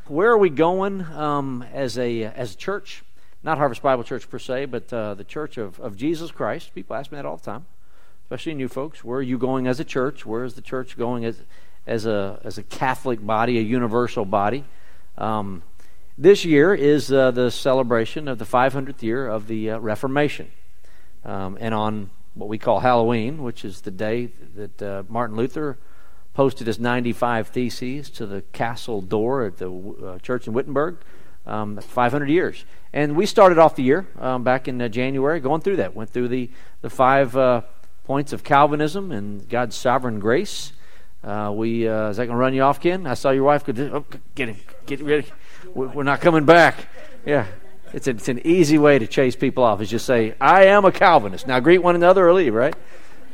Where are we going as a church? Not Harvest Bible Church per se, but the Church of Jesus Christ. People ask me that all the time, especially new folks. Where are you going as a church? Where is the church going as a Catholic body, a universal body? This year is the celebration of the 500th year of the Reformation. And on what we call Halloween, which is the day that Martin Luther posted his 95 Theses to the castle door at the church in Wittenberg, 500 years. And we started off the year back in January going through that. Went through the 5 points of Calvinism and God's sovereign grace. Is that going to run you off, Ken? I saw your wife. Get him. Get ready. We're not coming back. Yeah. It's an easy way to chase people off is just say, I am a Calvinist. Now greet one another or leave, right?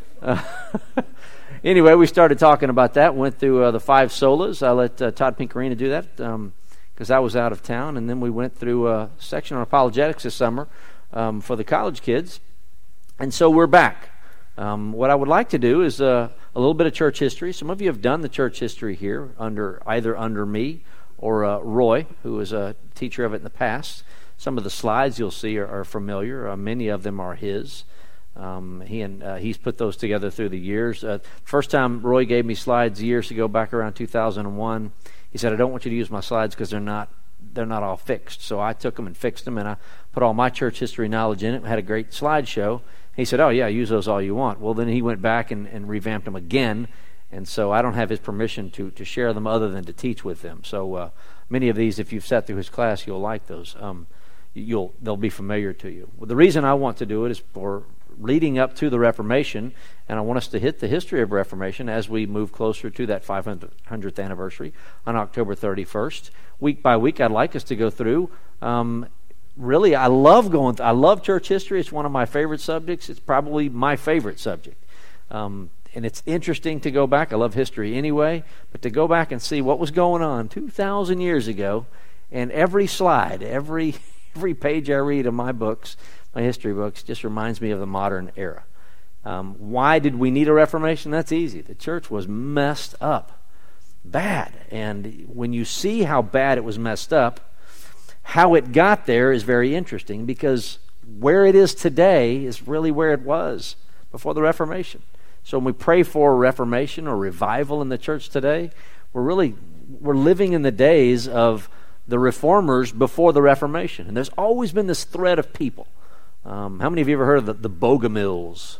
Anyway, we started talking about that. Went through the 5 solas. I let Todd Pinkarina do that because I was out of town. And then we went through a section on apologetics this summer for the college kids. And so we're back. What I would like to do is a little bit of church history. Some of you have done the church history here either under me or Roy, who was a teacher of it in the past. Some of the slides you'll see are familiar. Many of them are his. He's put those together through the years. First time Roy gave me slides years ago, back around 2001, he said, I don't want you to use my slides because they're not all fixed. So I took them and fixed them, and I put all my church history knowledge in it and had a great slideshow. He said, oh yeah, use those all you want. Well, then he went back and revamped them again, and so I don't have his permission to share them other than to teach with them. So many of these, if you've sat through his class, you'll like those. They'll be familiar to you. Well, the reason I want to do it is for leading up to the Reformation, and I want us to hit the history of Reformation as we move closer to that 500th anniversary on October 31st. Week by week, I'd like us to go through. Really, I love church history. It's one of my favorite subjects. It's probably my favorite subject. And it's interesting to go back. I love history anyway, but to go back and see what was going on 2,000 years ago, and every slide, every page I read of my books, my history books, just reminds me of the modern era. Why did we need a Reformation? That's easy. The church was messed up. Bad. And when you see how bad it was messed up, how it got there is very interesting, because where it is today is really where it was before the Reformation. So when we pray for a Reformation or revival in the church today, we're living in the days of the reformers before the Reformation. And there's always been this thread of people. How many of you ever heard of the Bogomils?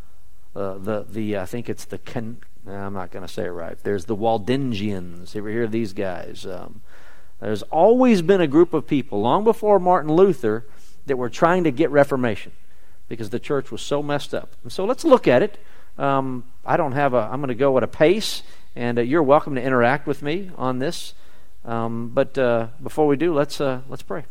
I think it's I'm not going to say it right. There's the Waldensians. You ever hear of these guys? There's always been a group of people, long before Martin Luther, that were trying to get Reformation because the church was so messed up. And so let's look at it. I'm going to go at a pace, and you're welcome to interact with me on this. But before we do, let's pray.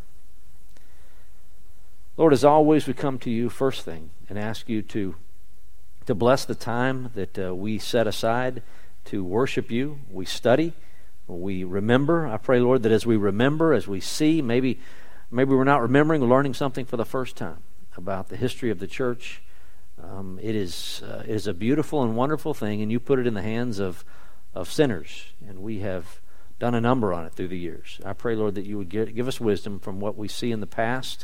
Lord, as always, we come to you first thing and ask you to bless the time that we set aside to worship you. We study, we remember. I pray, Lord, that as we remember, as we see, maybe we're not remembering, we're learning something for the first time about the history of the church. It is a beautiful and wonderful thing, and you put it in the hands of sinners, and we have done a number on it through the years. I pray, Lord, that you would give us wisdom from what we see in the past.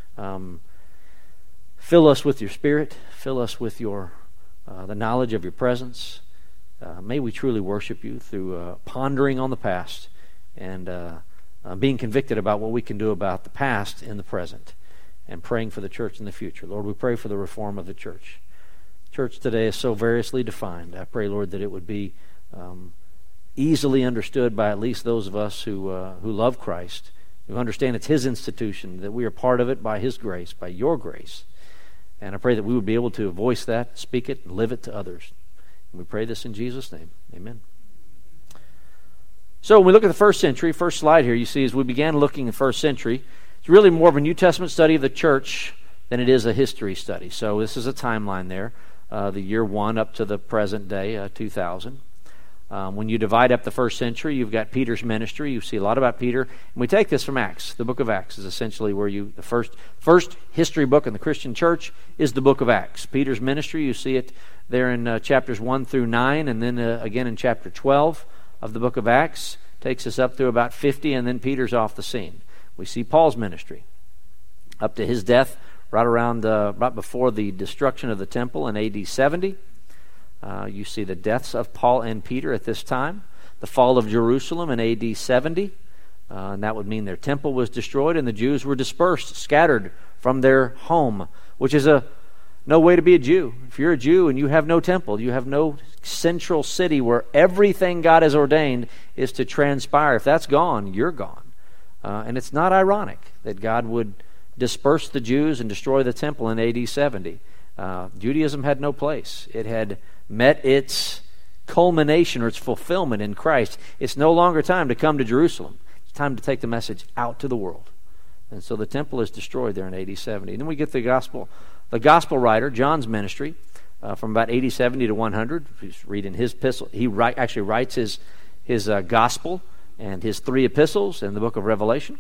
Fill us with your Spirit. Fill us with the knowledge of your presence. May we truly worship you through pondering on the past and being convicted about what we can do about the past in the present, and praying for the church in the future. Lord, we pray for the reform of the church. Church today is so variously defined. I pray, Lord, that it would be easily understood by at least those of us who love Christ, who understand it's His institution, that we are part of it by His grace, by your grace. And I pray that we would be able to voice that, speak it, and live it to others. And we pray this in Jesus' name. Amen. So when we look at the first century, first slide here, you see as we began looking at the first century, it's really more of a New Testament study of the church than it is a history study. So this is a timeline there, the year 1 up to the present day, 2000. When you divide up the first century, you've got Peter's ministry. You see a lot about Peter. And we take this from Acts. The book of Acts is essentially where the first history book in the Christian church is the book of Acts. Peter's ministry, you see it there in chapters 1 through 9, and then again in chapter 12 of the book of Acts. takes us up through about 50, and then Peter's off the scene. We see Paul's ministry up to his death right before the destruction of the temple in AD 70. You see the deaths of Paul and Peter at this time. The fall of Jerusalem in AD 70. And that would mean their temple was destroyed and the Jews were dispersed, scattered from their home, which is no way to be a Jew. If you're a Jew and you have no temple, you have no central city where everything God has ordained is to transpire. If that's gone, you're gone. And it's not ironic that God would disperse the Jews and destroy the temple in AD 70. Judaism had no place. It had met its culmination or its fulfillment in Christ. It's no longer time to come to Jerusalem. It's time to take the message out to the world. And so the temple is destroyed there in AD 70. And then we get the gospel writer, John's ministry, from about AD 70 to 100. He's reading his epistle. He actually writes his gospel and his 3 epistles in the book of Revelation.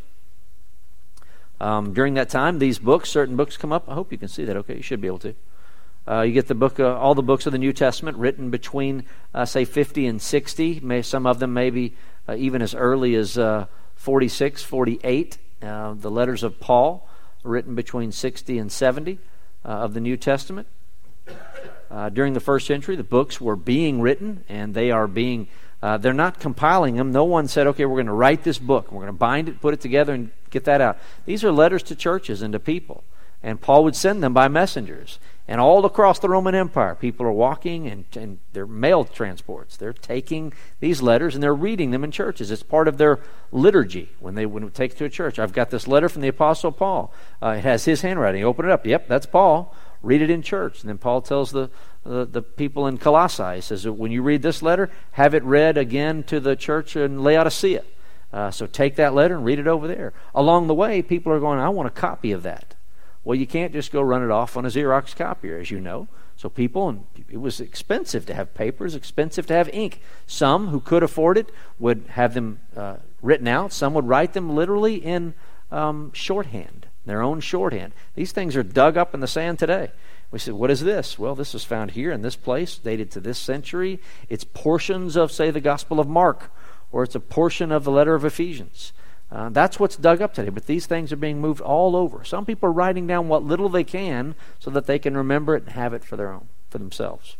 During that time, certain books come up. I hope you can see that. Okay, you should be able to. You get the book, all the books of the New Testament written between, say, 50 and 60. Some of them maybe even as early as 46, 48. The letters of Paul, written between 60 and 70 of the New Testament. During the first century, the books were being written, and they're not compiling them. No one said, okay, we're going to write this book. We're going to bind it, put it together, and get that out. These are letters to churches and to people. And Paul would send them by messengers. And all across the Roman Empire, people are walking, and they're mail transports. They're taking these letters and they're reading them in churches. It's part of their liturgy when they take it to a church. I've got this letter from the Apostle Paul. It has his handwriting. Open it up. Yep, that's Paul. Read it in church. And then Paul tells the people in Colossae, he says, when you read this letter, have it read again to the church in Laodicea. So take that letter and read it over there. Along the way, people are going, I want a copy of that. Well, you can't just go run it off on a Xerox copier, as you know. So it was expensive to have papers, expensive to have ink. Some who could afford it would have them written out. Some would write them literally in shorthand, their own shorthand. These things are dug up in the sand today. We said, what is this? Well, this was found here in this place, dated to this century. It's portions of, say, the Gospel of Mark, or it's a portion of the letter of Ephesians. That's what's dug up today, but these things are being moved all over. Some people are writing down what little they can so that they can remember it and have it for themselves.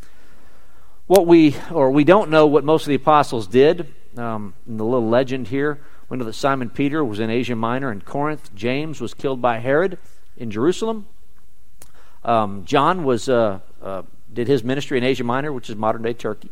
We don't know what most of the apostles did. In the little legend here, we know that Simon Peter was in Asia Minor and Corinth. James was killed by Herod in Jerusalem. John did his ministry in Asia Minor, which is modern-day Turkey.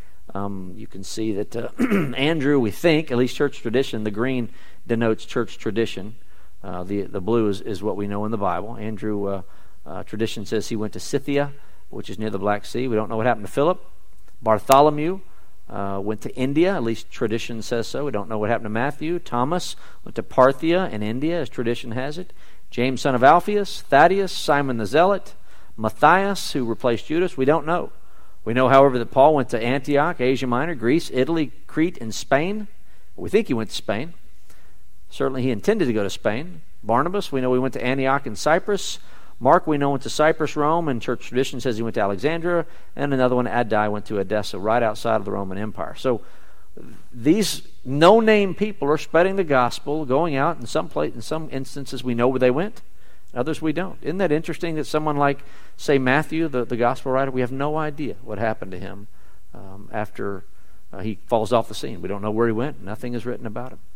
You can see that Andrew, we think, at least church tradition, the green denotes church tradition. The blue is what we know in the Bible. Andrew, tradition says he went to Scythia, which is near the Black Sea. We don't know what happened to Philip. Bartholomew went to India, at least tradition says so. We don't know what happened to Matthew. Thomas went to Parthia in India, as tradition has it. James, son of Alphaeus, Thaddeus, Simon the Zealot, Matthias, who replaced Judas, we don't know. We know, however, that Paul went to Antioch, Asia Minor, Greece, Italy, Crete, and Spain. We think he went to Spain. Certainly he intended to go to Spain. Barnabas, we know he went to Antioch and Cyprus. Mark, we know, went to Cyprus, Rome, and church tradition says he went to Alexandria. And another one, Addai, went to Edessa, right outside of the Roman Empire. So these no-name people are spreading the gospel, going out in some instances we know where they went. Others we don't. Isn't that interesting that someone like, say, Matthew, the gospel writer, we have no idea what happened to him after he falls off the scene. We don't know where he went. Nothing is written about him.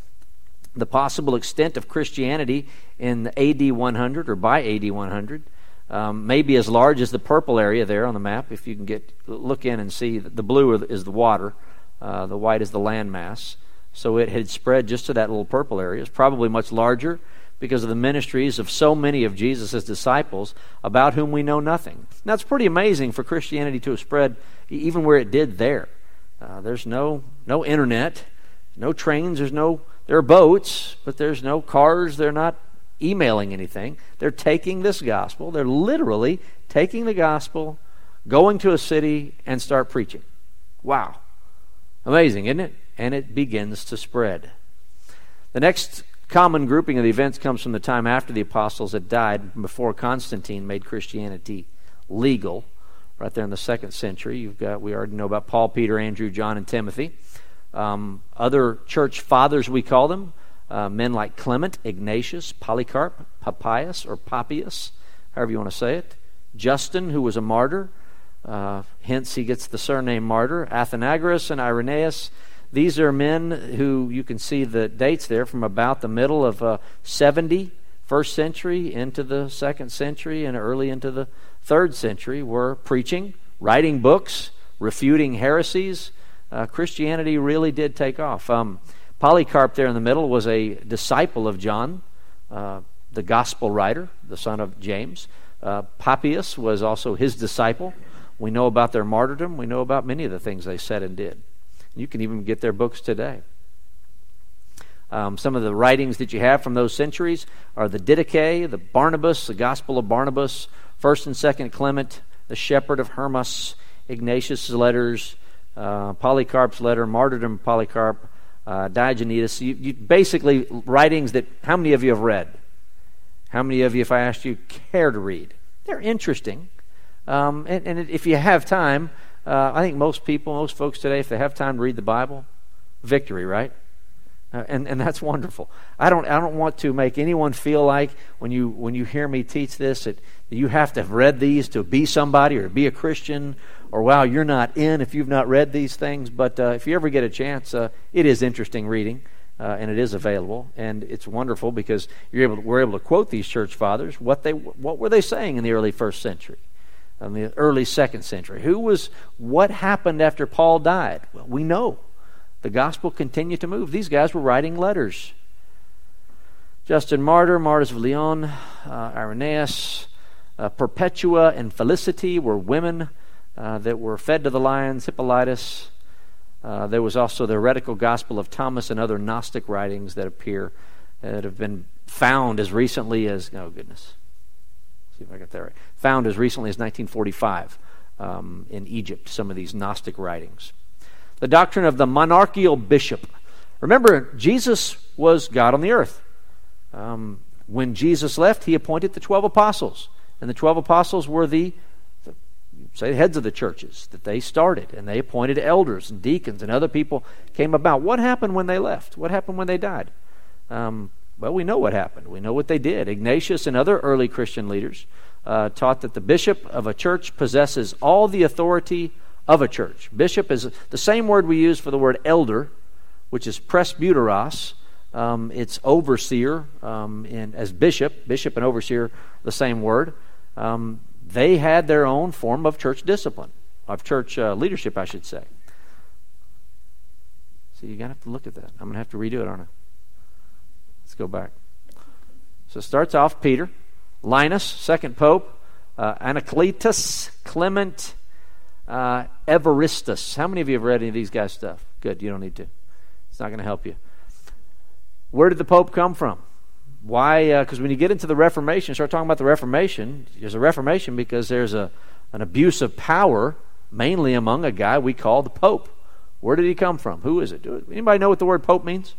The possible extent of Christianity in AD 100 or by AD 100 may be as large as the purple area there on the map. If you can look in and see, the blue is the water, the white is the landmass. So it had spread just to that little purple area. It's probably much larger because of the ministries of so many of Jesus' disciples about whom we know nothing. Now, it's pretty amazing for Christianity to have spread even where it did there. There's no internet, no trains, there are boats, but there's no cars. They're not emailing anything. They're taking this gospel. They're literally taking the gospel, going to a city, and start preaching. Wow. Amazing, isn't it? And it begins to spread. The next common grouping of the events comes from the time after the apostles had died, before Constantine made Christianity legal, right there in the 2nd century. We already know about Paul, Peter, Andrew, John, and Timothy. Other church fathers, we call them, men like Clement, Ignatius, Polycarp, Papias, or Papias, however you want to say it. Justin, who was a martyr, hence he gets the surname martyr. Athenagoras and Irenaeus. These are men who, you can see the dates there, from about the middle of 70, first century, into the second century, and early into the third century, were preaching, writing books, refuting heresies. Christianity really did take off. Polycarp there in the middle was a disciple of John, the gospel writer, the son of James. Papias was also his disciple. We know about their martyrdom. We know about many of the things they said and did. You can even get their books today. Some of the writings that you have from those centuries are the Didache, the Barnabas, the Gospel of Barnabas, 1st and 2nd Clement, the Shepherd of Hermas, Ignatius' letters, Polycarp's letter, Martyrdom of Polycarp, Diogenes. You basically writings that, how many of you have read? How many of you, if I asked you, care to read? They're interesting. And if you have time, I think most folks today, if they have time to read the Bible, victory, right? And that's wonderful. I don't want to make anyone feel like when you hear me teach this that you have to have read these to be somebody or to be a Christian, or wow, you're not in if you've not read these things. But if you ever get a chance, it is interesting reading, and it is available, and it's wonderful because we're able to quote these church fathers. What were they saying in the early first century, in the early second century? What happened after Paul died? Well, we know. The gospel continued to move. These guys were writing letters. Justin Martyr, Martyrs of Lyon, Irenaeus, Perpetua and Felicity were women that were fed to the lions. Hippolytus. There was also the heretical Gospel of Thomas and other Gnostic writings that appear that have been found as recently as, oh goodness, see if I got that right. Found as recently as 1945 in Egypt, some of these Gnostic writings. The doctrine of the monarchical bishop. Remember, Jesus was God on the earth. When Jesus left, he appointed the 12 apostles. And the 12 apostles were the heads of the churches that they started. And they appointed elders and deacons, and other people came about. What happened when they left? What happened when they died? Well, we know what happened. We know what they did. Ignatius and other early Christian leaders taught that the bishop of a church possesses all the authority of a church. Bishop is the same word we use for the word elder, which is presbyteros. It's overseer, and as bishop and overseer, the same word. They had their own form of church discipline, of church leadership, I should say. So you're going to have to look at that. I'm going to have to redo it, aren't I? Let's go back. So it starts off Peter, Linus, second pope, Anacletus, Clement, Evaristus. How many of you have read any of these guys' stuff? Good, you don't need to. It's not going to help you. Where did the Pope come from? Why? Because when you get into the Reformation, start talking about the Reformation, there's a Reformation because there's an abuse of power, mainly among a guy we call the Pope. Where did he come from? Who is it? Anybody know what the word Pope means?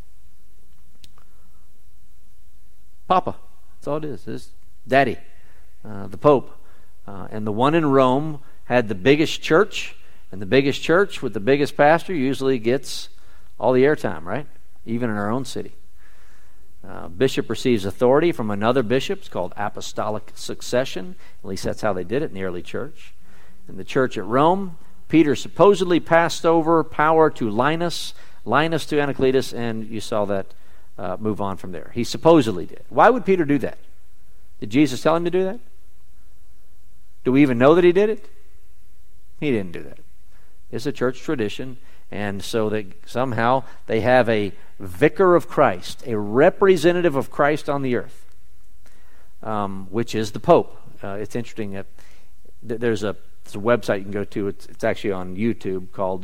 Papa. That's all it is. It's Daddy, the Pope. And the one in Rome had the biggest church, and the biggest church with the biggest pastor usually gets all the airtime, right? Even in our own city. Bishop receives authority from another bishop. It's called apostolic succession. At least that's how they did it in the early church. In the church at Rome, Peter supposedly passed over power to Linus to Anacletus, and you saw that move on from there. He supposedly did. Why would Peter do that? Did Jesus tell him to do that? Do we even know that he did it? He didn't do that. It's a church tradition, and so somehow they have a vicar of Christ, a representative of Christ on the earth, which is the Pope. It's interesting that there's a website you can go to. It's actually on YouTube called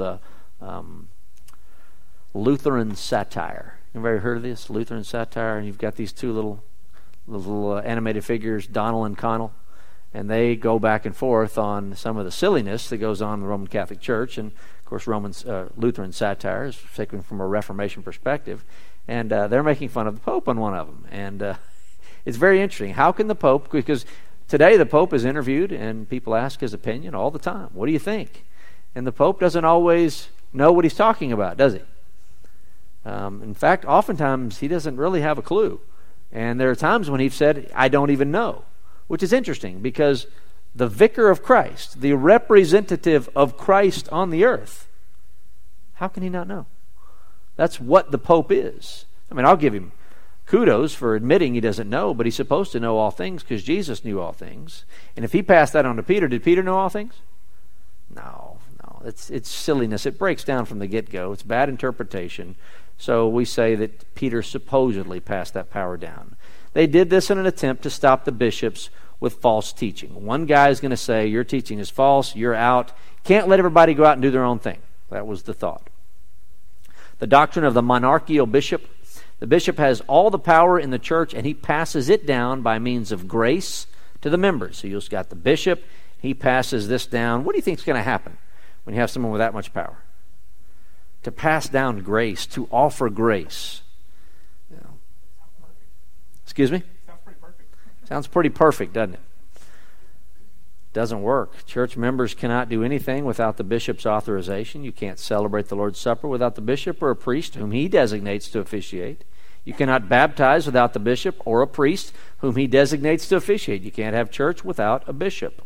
Lutheran Satire. Anybody heard of this? Lutheran Satire, and you've got these two little animated figures, Donald and Connell. And they go back and forth on some of the silliness that goes on in the Roman Catholic Church. And, of course, Lutheran satire is taken from a Reformation perspective. And they're making fun of the Pope on one of them. And it's very interesting. How can the Pope, because today the Pope is interviewed and people ask his opinion all the time. What do you think? And the Pope doesn't always know what he's talking about, does he? In fact, oftentimes he doesn't really have a clue. And there are times when he's said, I don't even know, which is interesting because the vicar of Christ, the representative of Christ on the earth, how can he not know? That's what the Pope is. I mean, I'll give him kudos for admitting he doesn't know, but he's supposed to know all things because Jesus knew all things. And if he passed that on to Peter, did Peter know all things? No. It's silliness. It breaks down from the get-go. It's bad interpretation. So we say that Peter supposedly passed that power down. They did this in an attempt to stop the bishops with false teaching. One guy is going to say, your teaching is false, you're out. Can't let everybody go out and do their own thing. That was the thought. The doctrine of the monarchical bishop. The bishop has all the power in the church, and he passes it down by means of grace to the members. So you've got the bishop, he passes this down. What do you think is going to happen when you have someone with that much power? To pass down grace, to offer grace. You know. Excuse me? Sounds pretty perfect, doesn't it? Doesn't work. Church members cannot do anything without the bishop's authorization. You can't celebrate the Lord's Supper without the bishop or a priest whom he designates to officiate. You cannot baptize without the bishop or a priest whom he designates to officiate. You can't have church without a bishop.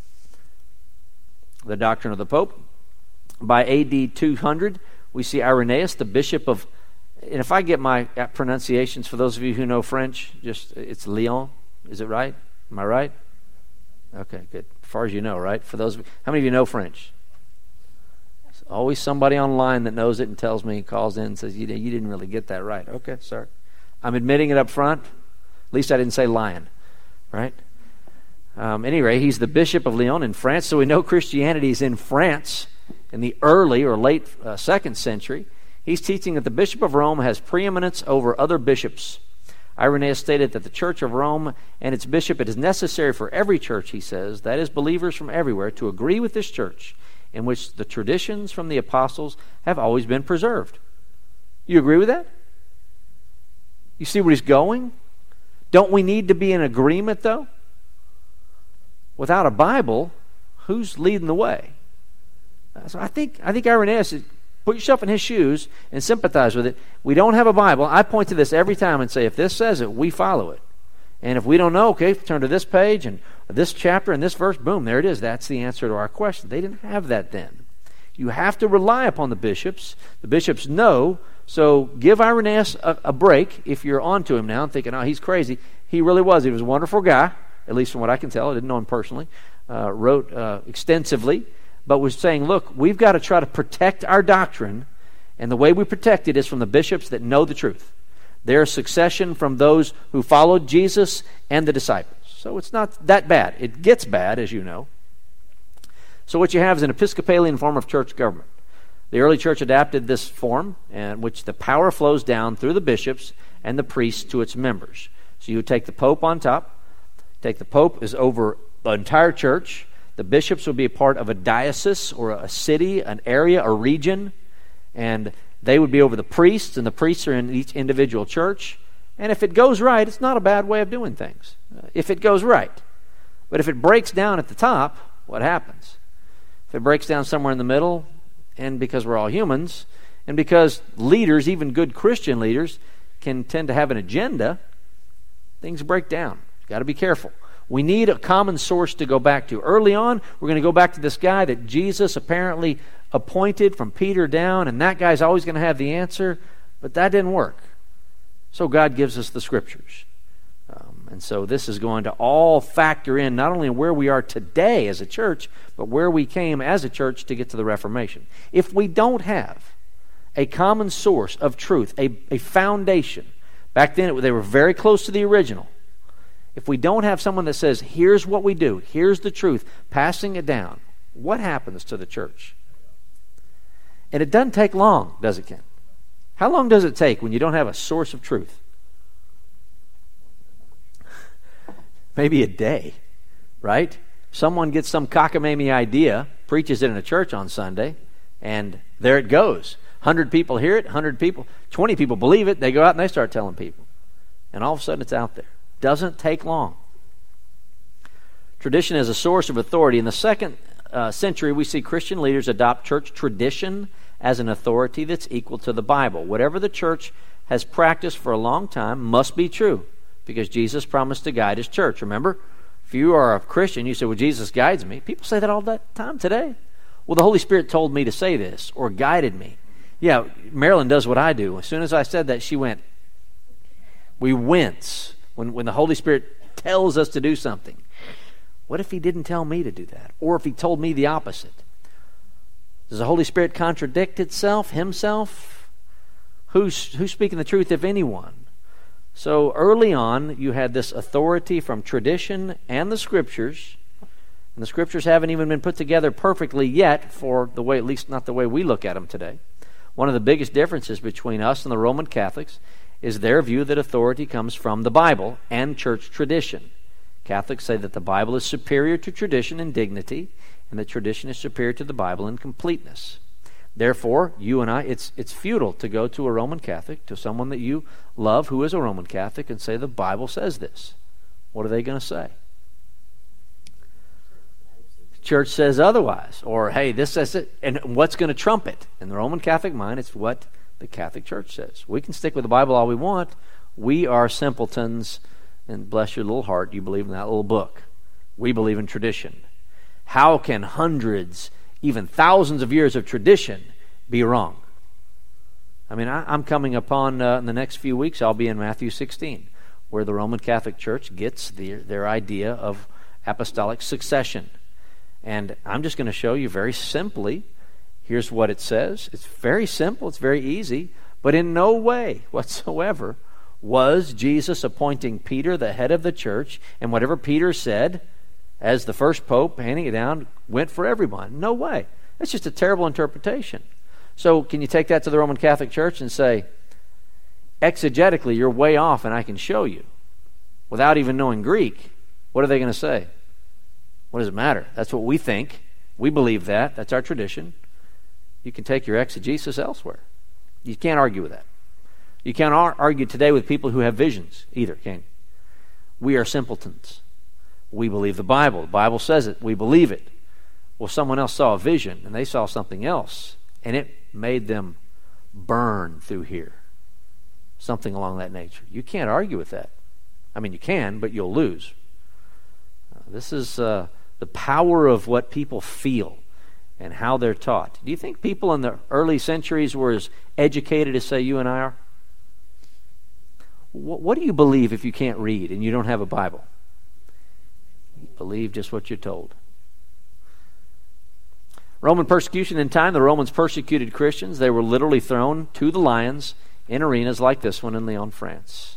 The doctrine of the Pope. By AD 200, we see Irenaeus, the bishop of, and if I get my pronunciations, for those of you who know French, it's Lyon. Is it right? Am I right? Okay, good. As far as you know, right? For those, how many of you know French? There's always somebody online that knows it and tells me, calls in and says, you didn't really get that right. Okay, sorry. I'm admitting it up front. At least I didn't say lion, right? Anyway, he's the bishop of Lyon in France, so we know Christianity is in France in the early or late 2nd century. He's teaching that the bishop of Rome has preeminence over other bishops. Irenaeus stated that the Church of Rome and its bishop, it is necessary for every church, he says, that is, believers from everywhere, to agree with this church in which the traditions from the apostles have always been preserved. You agree with that? You see where he's going? Don't we need to be in agreement, though? Without a Bible, who's leading the way? So I think Irenaeus, put yourself in his shoes and sympathize with it. We don't have a Bible. I point to this every time and say, if this says it, we follow it. And if we don't know, okay, turn to this page and this chapter and this verse, boom, there it is. That's the answer to our question. They didn't have that then. You have to rely upon the bishops. The bishops know, so give Irenaeus a break if you're on to him now and thinking, oh, he's crazy. He really was. He was a wonderful guy, at least from what I can tell. I didn't know him personally. Wrote extensively. But was saying, look, we've got to try to protect our doctrine, and the way we protect it is from the bishops that know the truth. Their succession from those who followed Jesus and the disciples. So it's not that bad. It gets bad, as you know. So what you have is an Episcopalian form of church government. The early church adapted this form, in which the power flows down through the bishops and the priests to its members. So you take the Pope on top. Take the Pope is over the entire church. The bishops will be a part of a diocese or a city, an area, a region, and they would be over the priests, and the priests are in each individual church. And if it goes right, it's not a bad way of doing things, if it goes right. But if it breaks down at the top, what happens? If it breaks down somewhere in the middle, and because we're all humans, and because leaders, even good Christian leaders, can tend to have an agenda, things break down. You've got to be careful. We need a common source to go back to. Early on, we're going to go back to this guy that Jesus apparently appointed from Peter down, and that guy's always going to have the answer, but that didn't work. So God gives us the Scriptures. And so this is going to all factor in not only where we are today as a church, but where we came as a church to get to the Reformation. If we don't have a common source of truth, a foundation, back then they were very close to the original. If we don't have someone that says, here's what we do, here's the truth, passing it down, what happens to the church? And it doesn't take long, does it, Ken? How long does it take when you don't have a source of truth? Maybe a day, right? Someone gets some cockamamie idea, preaches it in a church on Sunday, and there it goes. 100 people hear it, 100 people, 20 people believe it, they go out and they start telling people. And all of a sudden it's out there. Doesn't take long. Tradition is a source of authority. In the 2nd century, we see Christian leaders adopt church tradition as an authority that's equal to the Bible. Whatever the church has practiced for a long time must be true, because Jesus promised to guide his church. Remember, if you are a Christian, you say, well, Jesus guides me. People say that all the time today. Well, the Holy Spirit told me to say this, or guided me. Yeah, Marilyn does what I do. As soon as I said that, she went. We wince when the Holy Spirit tells us to do something. What if he didn't tell me to do that? Or if he told me the opposite? Does the Holy Spirit contradict himself? Who's speaking the truth, if anyone? So early on, you had this authority from tradition and the Scriptures. And the Scriptures haven't even been put together perfectly yet, for the way, at least not the way we look at them today. One of the biggest differences between us and the Roman Catholics is their view that authority comes from the Bible and church tradition. Catholics say that the Bible is superior to tradition in dignity, and that tradition is superior to the Bible in completeness. Therefore, you and I, it's futile to go to a Roman Catholic, to someone that you love who is a Roman Catholic, and say the Bible says this. What are they going to say? Church says otherwise. Or, hey, this says it, and what's going to trump it? In the Roman Catholic mind, it's what the Catholic Church says. We can stick with the Bible all we want. We are simpletons, and bless your little heart, you believe in that little book. We believe in tradition. How can hundreds, even thousands of years of tradition be wrong? I mean, I'm coming upon, in the next few weeks, I'll be in Matthew 16, where the Roman Catholic Church gets their idea of apostolic succession. And I'm just going to show you very simply, here's what it says. It's very simple, it's very easy, but in no way whatsoever was Jesus appointing Peter the head of the church, and whatever Peter said, as the first pope, handing it down, went for everyone. No way. That's just a terrible interpretation. So can you take that to the Roman Catholic Church and say, exegetically, you're way off, and I can show you? Without even knowing Greek, what are they going to say? What does it matter? That's what we think. We believe that. That's our tradition. You can take your exegesis elsewhere. You can't argue with that. You can't argue today with people who have visions either, can you? We are simpletons. We believe the Bible. The Bible says it. We believe it. Well, someone else saw a vision, and they saw something else, and it made them burn through here. Something along that nature. You can't argue with that. I mean, you can, but you'll lose. This is the power of what people feel and how they're taught. Do you think people in the early centuries were as educated as, say, you and I are? What do you believe if you can't read and you don't have a Bible? You believe just what you're told. Roman persecution in time, the Romans persecuted Christians. They were literally thrown to the lions in arenas like this one in Lyon, France.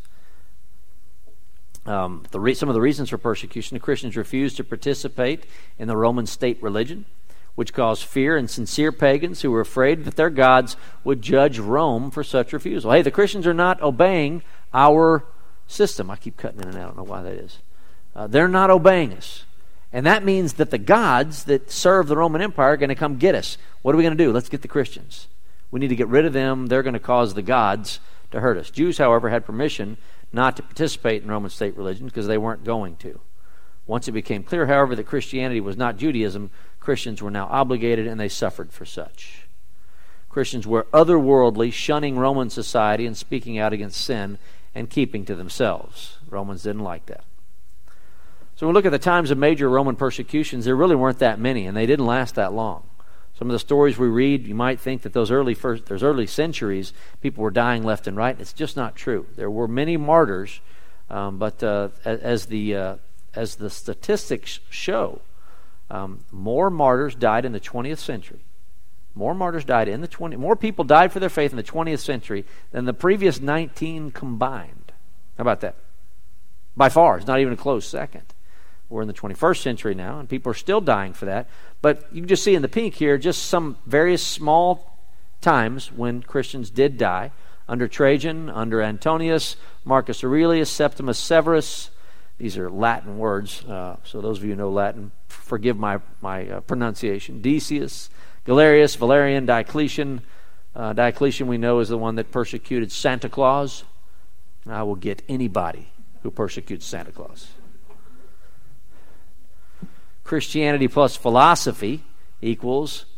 Some of the reasons for persecution: the Christians refused to participate in the Roman state religion, which caused fear in sincere pagans who were afraid that their gods would judge Rome for such refusal. Hey, the Christians are not obeying our system. I keep cutting in and out. I don't know why that is. They're not obeying us. And that means that the gods that serve the Roman Empire are going to come get us. What are we going to do? Let's get the Christians. We need to get rid of them. They're going to cause the gods to hurt us. Jews, however, had permission not to participate in Roman state religion because they weren't going to. Once it became clear, however, that Christianity was not Judaism, Christians were now obligated, and they suffered for such. Christians were otherworldly, shunning Roman society and speaking out against sin and keeping to themselves. Romans didn't like that. So when we look at the times of major Roman persecutions, there really weren't that many, and they didn't last that long. Some of the stories we read, you might think that those early centuries, people were dying left and right. It's just not true. There were many martyrs, but as the statistics show, more martyrs died in the 20th century. More people died for their faith in the 20th century than the previous 19 combined. How about that? By far, it's not even a close second. We're in the 21st century now, and people are still dying for that. But you can just see in the pink here just some various small times when Christians did die. Under Trajan, under Antonius, Marcus Aurelius, Septimus Severus. These are Latin words, so those of you who know Latin, forgive my pronunciation. Decius, Galerius, Valerian, Diocletian. Diocletian we know is the one that persecuted Santa Claus. I will get anybody who persecutes Santa Claus. Christianity plus philosophy equals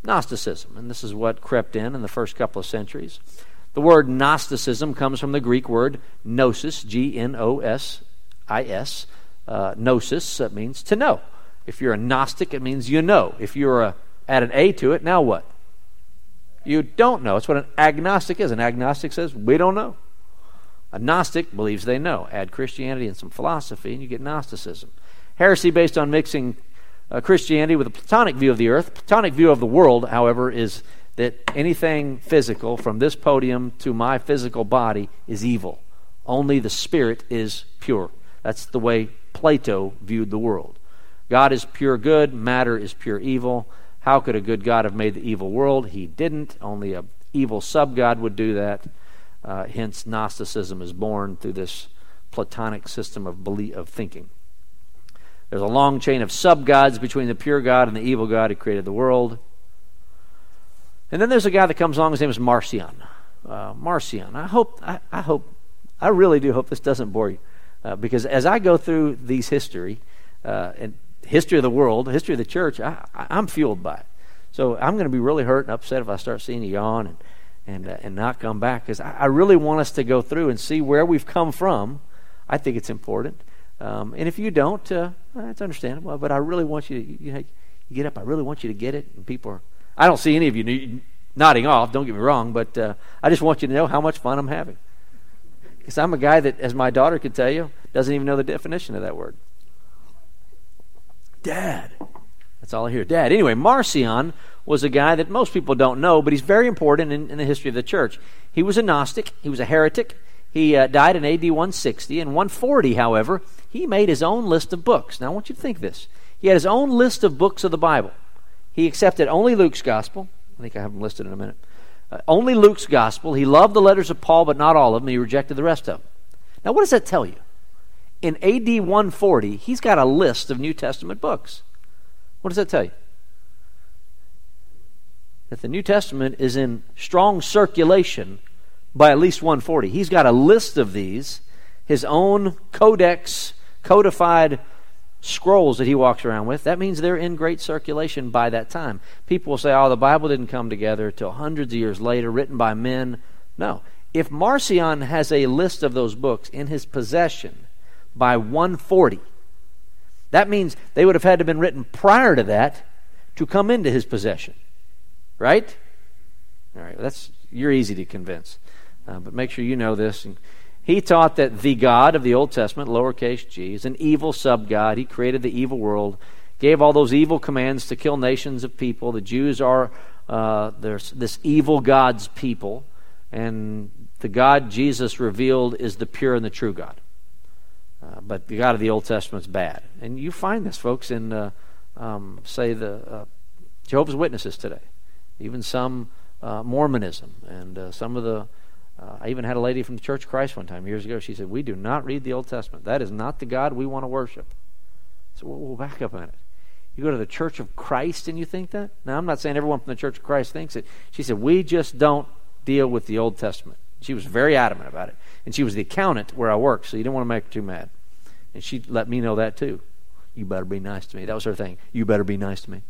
Gnosticism, and this is what crept in the first couple of centuries. The word Gnosticism comes from the Greek word gnosis, Gnosis. Gnosis, that means to know. If you're a Gnostic, it means you know. If you're add an A to it, now what? You don't know. It's what an agnostic is. An agnostic says, we don't know. A Gnostic believes they know. Add Christianity and some philosophy, and you get Gnosticism. Heresy based on mixing Christianity with a Platonic view of the earth. Platonic view of the world, however, is that anything physical, from this podium to my physical body, is evil. Only the spirit is pure. That's the way Plato viewed the world. God is pure good, matter is pure evil. How could a good God have made the evil world? He didn't. Only an evil sub-God would do that. Hence, Gnosticism is born through this Platonic system of thinking. There's a long chain of sub-gods between the pure God and the evil God who created the world. And then there's a guy that comes along, his name is Marcion. Marcion. I really do hope this doesn't bore you. Because as I go through these history, and history of the world, history of the church, I'm fueled by it. So I'm going to be really hurt and upset if I start seeing you yawn and not come back, because I really want us to go through and see where we've come from. I think it's important. And if you don't, it's understandable. But I really want you to, you get up. I really want you to get it. And I don't see any of you nodding off, don't get me wrong, but I just want you to know how much fun I'm having. Because I'm a guy that, as my daughter could tell you, doesn't even know the definition of that word. Dad. That's all I hear. Dad. Anyway, Marcion was a guy that most people don't know, but he's very important in the history of the church. He was a Gnostic. He was a heretic. He died in AD 160. In 140, however, he made his own list of books. Now, I want you to think this. He had his own list of books of the Bible. He accepted only Luke's gospel. I think I have them listed in a minute. Only Luke's gospel. He loved the letters of Paul, but not all of them. He rejected the rest of them. Now, what does that tell you? In AD 140, he's got a list of New Testament books. What does that tell you? That the New Testament is in strong circulation by at least 140. He's got a list of these, his own codex, codified scrolls that he walks around with. That means they're in great circulation by that time. People will say, the Bible didn't come together till hundreds of years later, written by men. No. If Marcion has a list of those books in his possession by 140, that means they would have had to have been written prior to that to come into his possession. Right? All right, you're easy to convince. But make sure you know this. He taught that the God of the Old Testament, lowercase g, is an evil sub-God. He created the evil world, gave all those evil commands to kill nations of people. The Jews are this evil God's people, and the God Jesus revealed is the pure and the true God. But the God of the Old Testament's bad. And you find this, folks, in, say, the Jehovah's Witnesses today. Even some Mormonism, and some of the... I even had a lady from the Church of Christ one time years ago. She said, we do not read the Old Testament. That is not the God we want to worship. So we'll back up a minute. You go to the Church of Christ and you think that? Now, I'm not saying everyone from the Church of Christ thinks it. She said, we just don't deal with the Old Testament. She was very adamant about it. And she was the accountant where I worked, so you didn't want to make her too mad. And she let me know that too. You better be nice to me. That was her thing. You better be nice to me.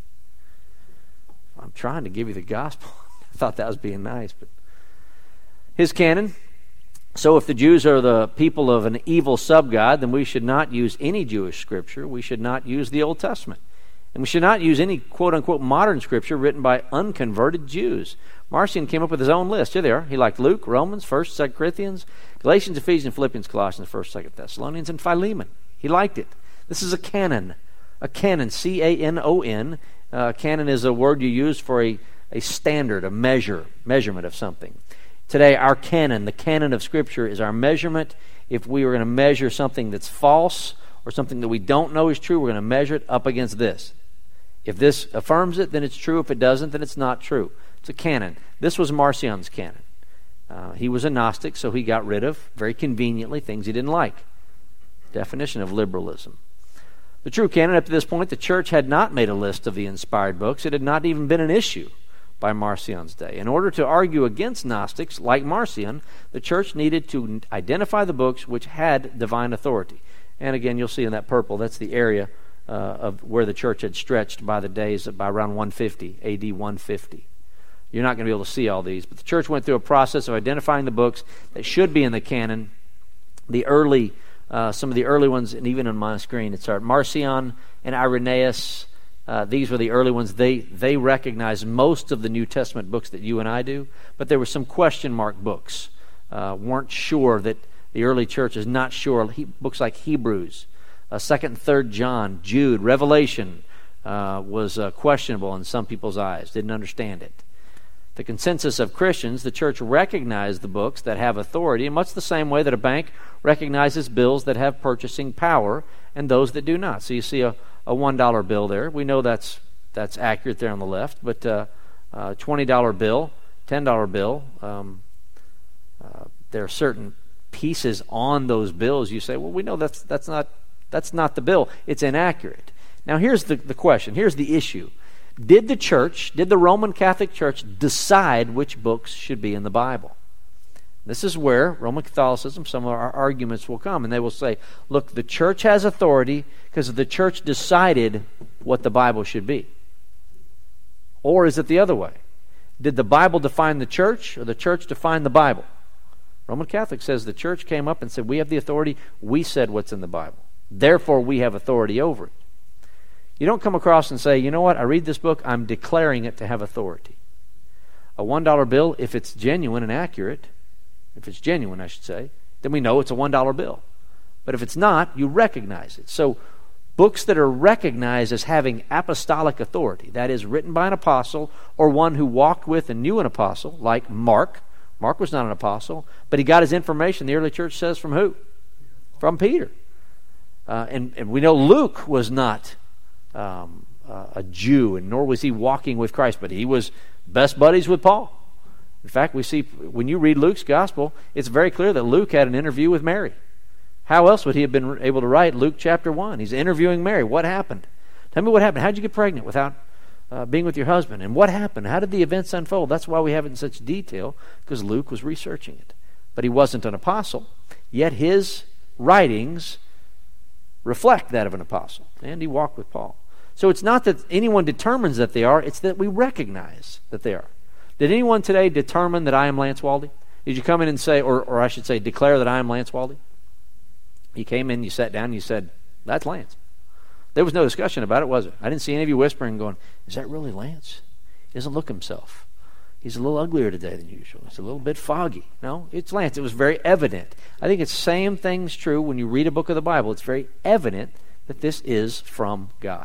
I'm trying to give you the gospel. I thought that was being nice, but... His canon. So if the Jews are the people of an evil sub-God, then we should not use any Jewish scripture. We should not use the Old Testament. And we should not use any quote-unquote modern scripture written by unconverted Jews. Marcion came up with his own list. Here they are. He liked Luke, Romans, 1st, 2nd Corinthians, Galatians, Ephesians, Philippians, Colossians, 1st, 2nd Thessalonians, and Philemon. He liked it. This is a canon. A canon, C-A-N-O-N. Canon is a word you use for a standard, a measurement of something. Today, our canon, the canon of Scripture, is our measurement. If we were going to measure something that's false or something that we don't know is true, we're going to measure it up against this. If this affirms it, then it's true. If it doesn't, then it's not true. It's a canon. This was Marcion's canon. He was a Gnostic, so he got rid of, very conveniently, things he didn't like. Definition of liberalism. The true canon, up to this point, the church had not made a list of the inspired books. It had not even been an issue by Marcion's day. In order to argue against Gnostics like Marcion, the church needed to identify the books which had divine authority. And again, you'll see in that purple, that's the area of where the church had stretched by around 150, AD 150. You're not going to be able to see all these, but the church went through a process of identifying the books that should be in the canon. Some of the early ones, and even on my screen, it started Marcion and Irenaeus. These were the early ones. They recognized most of the New Testament books that you and I do, but there were some question mark books. Weren't sure that the early church is not sure. Books like Hebrews, 2nd and 3rd John, Jude, Revelation was questionable in some people's eyes. Didn't understand it. The consensus of Christians, the church recognized the books that have authority in much the same way that a bank recognizes bills that have purchasing power and those that do not. So you see a $1 bill there. We know that's accurate there on the left, but $20 bill, $10 bill, there are certain pieces on those bills. You say, well, we know that's not the bill. It's inaccurate. Now here's the question. Here's the issue. Did the Roman Catholic Church decide which books should be in the Bible? This is where Roman Catholicism, some of our arguments will come, and they will say, look, the church has authority because the church decided what the Bible should be. Or is it the other way? Did the Bible define the church, or the church define the Bible? Roman Catholic says the church came up and said, we have the authority, we said what's in the Bible. Therefore, we have authority over it. You don't come across and say, you know what, I read this book, I'm declaring it to have authority. A $1 bill, if it's genuine and accurate, then we know it's a $1 bill. But if it's not, you recognize it. So books that are recognized as having apostolic authority, that is, written by an apostle or one who walked with and knew an apostle, like Mark. Mark was not an apostle, but he got his information, the early church says, from who? From Peter. And we know Luke was not a Jew, and nor was he walking with Christ, but he was best buddies with Paul. In fact, we see when you read Luke's gospel, it's very clear that Luke had an interview with Mary. How else would he have been able to write Luke chapter 1? He's interviewing Mary. What happened? Tell me what happened. How did you get pregnant without being with your husband? And what happened? How did the events unfold? That's why we have it in such detail, because Luke was researching it. But he wasn't an apostle, yet his writings reflect that of an apostle, and he walked with Paul. So it's not that anyone determines that they are, it's that we recognize that they are. Did anyone today determine that I am Lance Waldy? Did you come in and say, or I should say, declare that I am Lance Waldy? You came in, you sat down, and you said, that's Lance. There was no discussion about it, was it? I didn't see any of you whispering going, is that really Lance? He doesn't look himself. He's a little uglier today than usual. It's a little bit foggy. No, it's Lance. It was very evident. I think it's same thing's true when you read a book of the Bible. It's very evident that this is from God.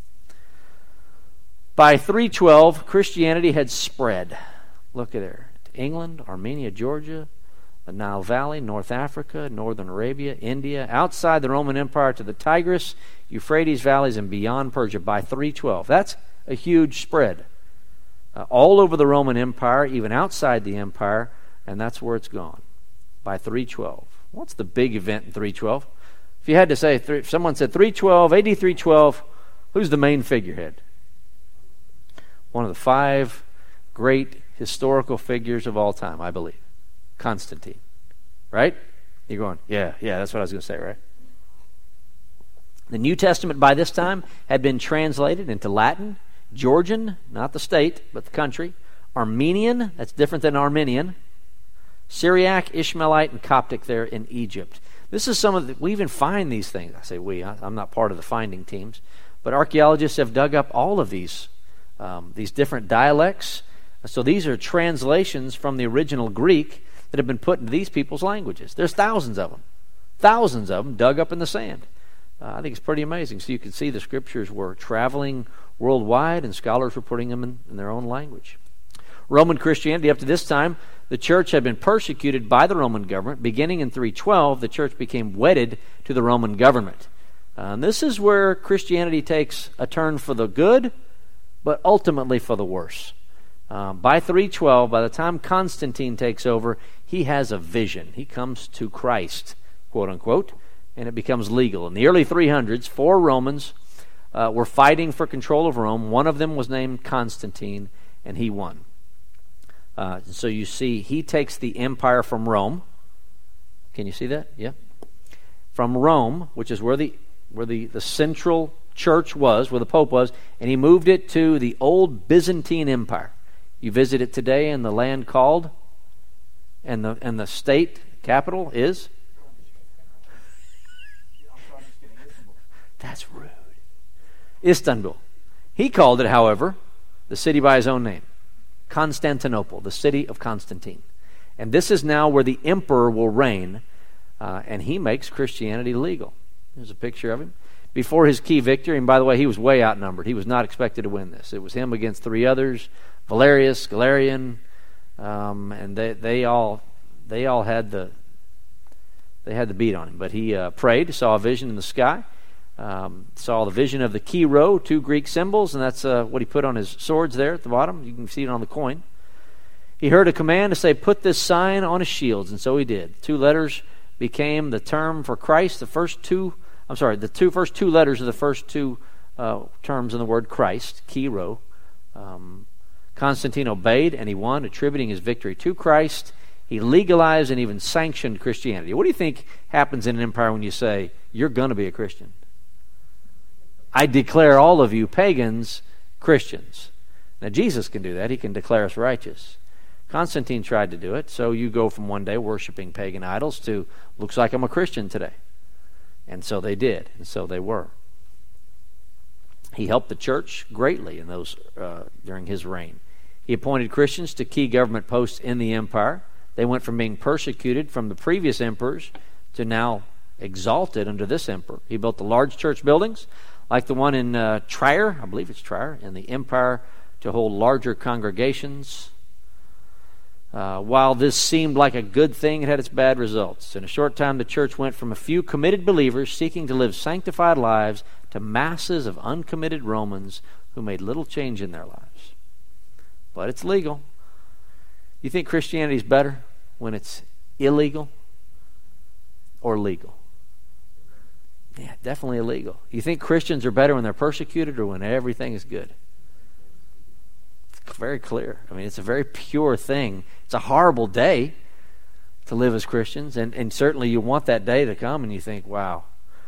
By 312, Christianity had spread. Look at there. England, Armenia, Georgia, the Nile Valley, North Africa, Northern Arabia, India, outside the Roman Empire to the Tigris, Euphrates valleys, and beyond Persia by 312. That's a huge spread. All over the Roman Empire, even outside the empire, and that's where it's gone by 312. What's the big event in 312? If you had to say, if someone said 312, AD 312, who's the main figurehead? One of the 5 great historical figures of all time, I believe. Constantine. Right? You're going, yeah, that's what I was going to say, right? The New Testament by this time had been translated into Latin, Georgian, not the state, but the country, Armenian, that's different than Armenian, Syriac, Ishmaelite, and Coptic there in Egypt. This is some of the, we even find these things. I say we, I'm not part of the finding teams, but archaeologists have dug up all of these different dialects. So these are translations from the original Greek that have been put into these people's languages. There's thousands of them dug up in the sand. I think it's pretty amazing. So you can see the scriptures were traveling worldwide, and scholars were putting them in their own language. Roman Christianity, up to this time, the church had been persecuted by the Roman government. Beginning in 312, the church became wedded to the Roman government. And this is where Christianity takes a turn for the good, but ultimately for the worse. By 312, by the time Constantine takes over, he has a vision. He comes to Christ, quote unquote, and it becomes legal. In the early 300s, 4 Romans were fighting for control of Rome. One of them was named Constantine, and he won. So you see, he takes the empire from Rome. Can you see that? Yeah. From Rome, which is where the central church was, where the Pope was, and he moved it to the old Byzantine Empire. You visit it today in the land called, and the state capital is? That's rude. Istanbul. He called it, however, the city by his own name. Constantinople, the city of Constantine. And this is now where the emperor will reign, and he makes Christianity legal. There's a picture of him. Before his key victory, and by the way, he was way outnumbered. He was not expected to win this. It was him against three others, Valerius, Galerian, and they all had the beat on him. But he prayed, saw a vision in the sky, saw the vision of the Chi-Rho, two Greek symbols, and that's what he put on his swords there at the bottom. You can see it on the coin. He heard a command to say, "Put this sign on his shields," and so he did. Two letters became the term for Christ. The first two letters of the first two terms in the word Christ, Chi-Rho. Constantine obeyed, and he won, attributing his victory to Christ. He legalized and even sanctioned Christianity. What do you think happens in an empire when you say, "You're going to be a Christian"? I declare all of you pagans Christians. Now, Jesus can do that. He can declare us righteous. Constantine tried to do it, so you go from one day worshiping pagan idols to, looks like I'm a Christian today. And so they did, and so they were. He helped the church greatly in those during his reign. He appointed Christians to key government posts in the empire. They went from being persecuted from the previous emperors to now exalted under this emperor. He built the large church buildings, like the one in Trier, I believe it's Trier, in the empire, to hold larger congregations. While this seemed like a good thing, it had its bad results. In a short time, the church went from a few committed believers seeking to live sanctified lives to masses of uncommitted Romans who made little change in their lives. But it's legal. You think Christianity is better when it's illegal or legal? Yeah, definitely illegal. You think Christians are better when they're persecuted or when everything is good? It's very clear. I mean, it's a very pure thing. It's a horrible day to live as Christians, and certainly you want that day to come and you think, wow,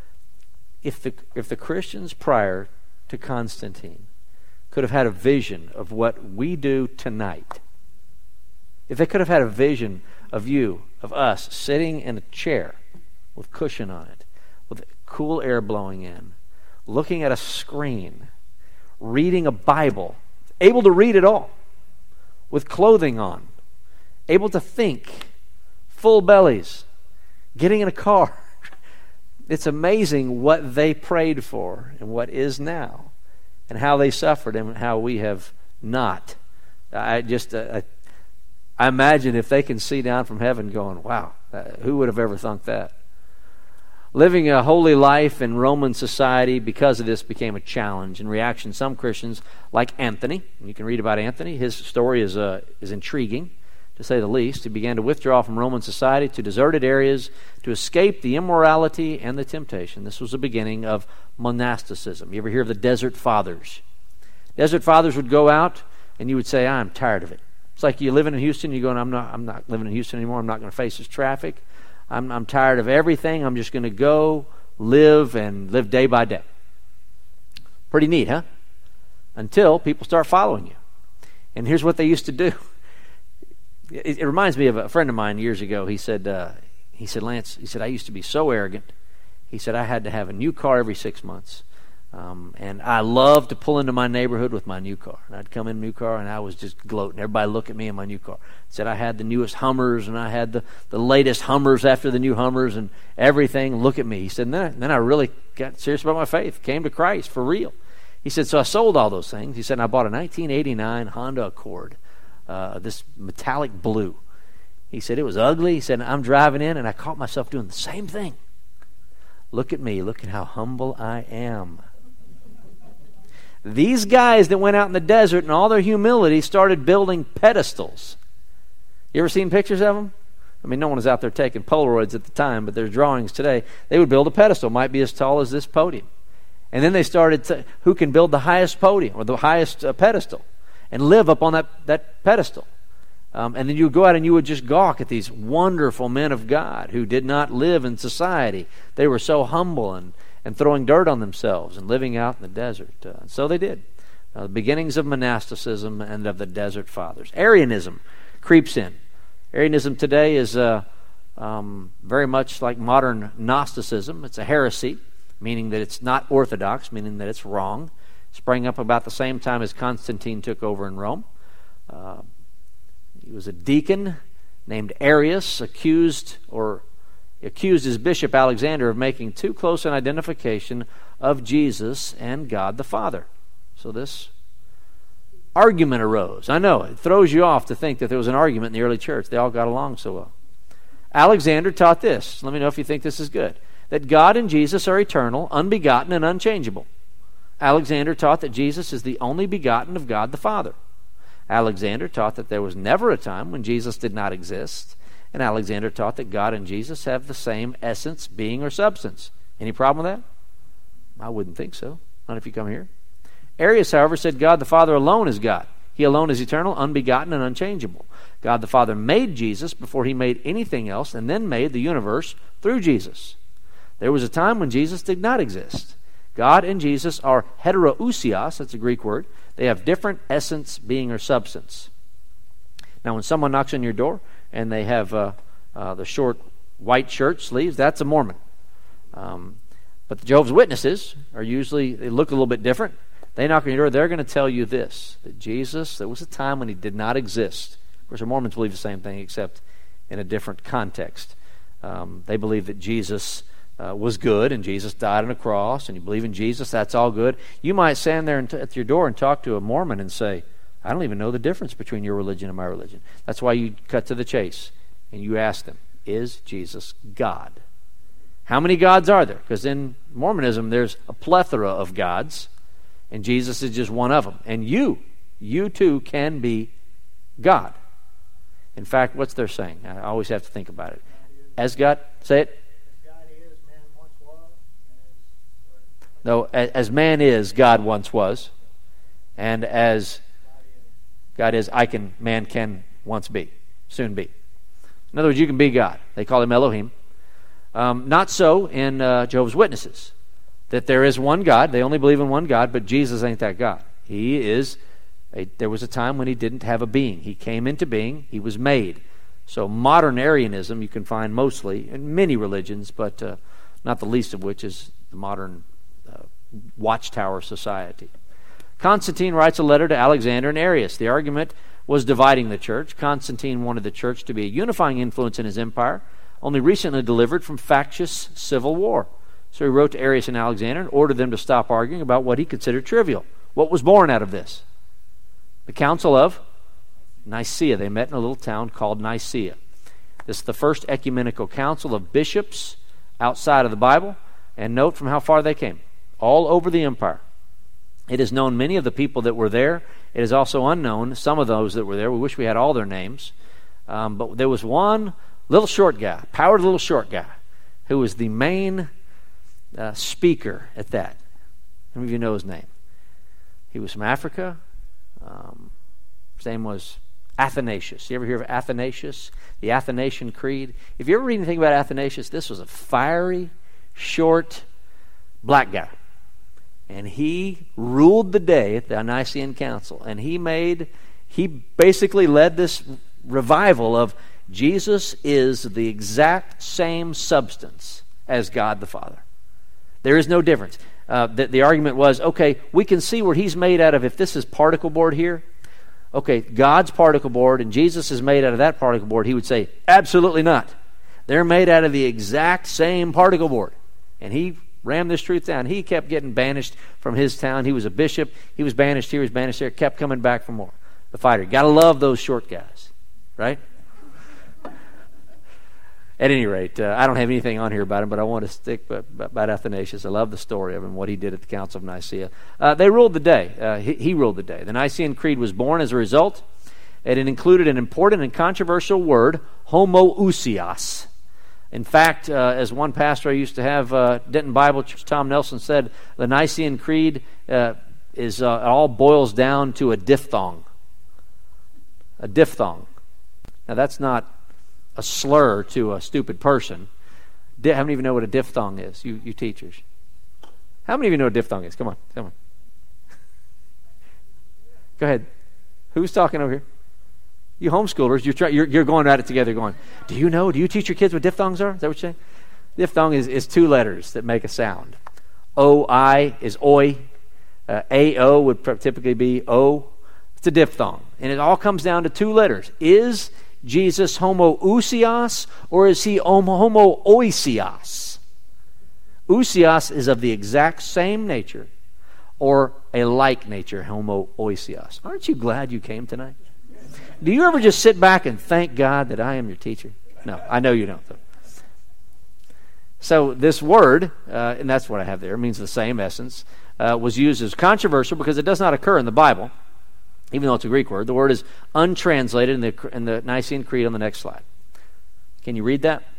if the Christians prior to Constantine could have had a vision of what we do tonight, if they could have had a vision of you, of us, sitting in a chair with cushion on it, with cool air blowing in, looking at a screen, reading a Bible, able to read it all, with clothing on, able to think, full bellies, getting in a car. It's amazing what they prayed for and what is now, and how they suffered and how we have not. I imagine if they can see down from heaven going, wow, who would have ever thunk that? Living a holy life in Roman society because of this became a challenge. In reaction, some Christians, like Anthony, you can read about Anthony, his story is intriguing, to say the least. He began to withdraw from Roman society to deserted areas to escape the immorality and the temptation. This was the beginning of monasticism. You ever hear of the Desert Fathers? Desert Fathers would go out and you would say, I'm tired of it. It's like you living in Houston, you're going, I'm not living in Houston anymore, I'm not going to face this traffic. I'm tired of everything. I'm just going to go live day by day. Pretty neat, huh? Until people start following you. And here's what they used to do. It reminds me of a friend of mine years ago. He said, Lance, I used to be so arrogant. He said, I had to have a new car every 6 months. And I loved to pull into my neighborhood with my new car. And I'd come in a new car and I was just gloating. Everybody look at me in my new car. He said I had the newest Hummers and I had the latest Hummers after the new Hummers and everything. Look at me. He said, and then I really got serious about my faith. Came to Christ for real. He said, so I sold all those things. He said, and I bought a 1989 Honda Accord, this metallic blue. He said, it was ugly. He said, I'm driving in and I caught myself doing the same thing. Look at me. Look at how humble I am. These guys that went out in the desert in all their humility started building pedestals. You ever seen pictures of them? I mean, no one was out there taking Polaroids at the time, but there's drawings today. They would build a pedestal. It might be as tall as this podium. And then they started who can build the highest podium or the highest pedestal and live up on that pedestal. And then you would go out and you would just gawk at these wonderful men of God who did not live in society. They were so humble and throwing dirt on themselves and living out in the desert. And so they did. The beginnings of monasticism and of the desert fathers. Arianism creeps in. Arianism today is very much like modern Gnosticism. It's a heresy, meaning that it's not orthodox, meaning that it's wrong. It sprang up about the same time as Constantine took over in Rome. He was a deacon named Arius, accused his bishop Alexander of making too close an identification of Jesus and God the Father. So this argument arose. I know, it throws you off to think that there was an argument in the early church. They all got along so well. Alexander taught this. Let me know if you think this is good. That God and Jesus are eternal, unbegotten, and unchangeable. Alexander taught that Jesus is the only begotten of God the Father. Alexander taught that there was never a time when Jesus did not exist. And Alexander taught that God and Jesus have the same essence, being, or substance. Any problem with that? I wouldn't think so. Not if you come here. Arius, however, said God the Father alone is God. He alone is eternal, unbegotten, and unchangeable. God the Father made Jesus before he made anything else, and then made the universe through Jesus. There was a time when Jesus did not exist. God and Jesus are heterousios, that's a Greek word. They have different essence, being, or substance. Now, when someone knocks on your door and they have the short white shirt sleeves, that's a Mormon. But the Jehovah's Witnesses are usually, they look a little bit different. They knock on your door, they're going to tell you this, that Jesus, there was a time when he did not exist. Of course, the Mormons believe the same thing, except in a different context. They believe that Jesus was good, and Jesus died on a cross, and you believe in Jesus, that's all good. You might stand there at your door and talk to a Mormon and say, I don't even know the difference between your religion and my religion. That's why you cut to the chase, and you ask them, is Jesus God? How many gods are there? Because in Mormonism, there's a plethora of gods, and Jesus is just one of them. And you too can be God. In fact, what's they're saying? I always have to think about it. As God, say it. As God is, man once was. No, as man is, God once was. And as God is, man can once be, soon be. In other words, you can be God. They call him Elohim. Not so in Jehovah's Witnesses. That there is one God, they only believe in one God, but Jesus ain't that God. There was a time when he didn't have a being. He came into being, he was made. So modern Arianism you can find mostly in many religions, but not the least of which is the modern Watchtower Society. Constantine writes a letter to Alexander and Arius. The argument was dividing the church. Constantine wanted the church to be a unifying influence in his empire, only recently delivered from factious civil war. So he wrote to Arius and Alexander and ordered them to stop arguing about what he considered trivial. What was born out of this? The Council of Nicaea. They met in a little town called Nicaea. This is the first ecumenical council of bishops outside of the Bible. And note from how far they came. All over the empire. It is known many of the people that were there. It is also unknown some of those that were there. We wish we had all their names. But there was one little short guy, powered little short guy, who was the main speaker at that. How many of you know his name? He was from Africa. His name was Athanasius. You ever hear of Athanasius? The Athanasian Creed. If you ever read anything about Athanasius, this was a fiery, short, black guy. And he ruled the day at the Nicene Council. And he basically led this revival of Jesus is the exact same substance as God the Father. There is no difference. The argument was, okay, we can see where he's made out of. If this is particle board here, okay, God's particle board and Jesus is made out of that particle board, he would say, absolutely not. They're made out of the exact same particle board. And he rammed this truth down. He kept getting banished from his town. He was a bishop. He was banished here, he was banished there, kept coming back for more. The fighter. Got to love those short guys, right? At any rate, I don't have anything on here about him, but I want to stick about Athanasius. I love the story of him, what he did at the Council of Nicaea. They ruled the day. He ruled the day. The Nicene Creed was born as a result, and it included an important and controversial word, homoousios. In fact, as one pastor I used to have, Denton Bible Church, Tom Nelson said, the Nicene Creed it all boils down to a diphthong. A diphthong. Now that's not a slur to a stupid person. How many of you know what a diphthong is, you teachers? How many of you know what diphthong is? Come on. Go ahead. Who's talking over here? You homeschoolers, you're going at it together going, do you teach your kids what diphthongs are? Is that what you're saying? Diphthong is two letters that make a sound. O-I is oi. A-O would typically be O. It's a diphthong. And it all comes down to two letters. Is Jesus homoousios or is he homoousios? Ousios is of the exact same nature or a like nature, homoousios. Aren't you glad you came tonight? Do you ever just sit back and thank God that I am your teacher? No, I know you don't, though. So this word, and that's what I have there, means the same essence, was used as controversial because it does not occur in the Bible, even though it's a Greek word. The word is untranslated in the Nicene Creed on the next slide. Can you read that?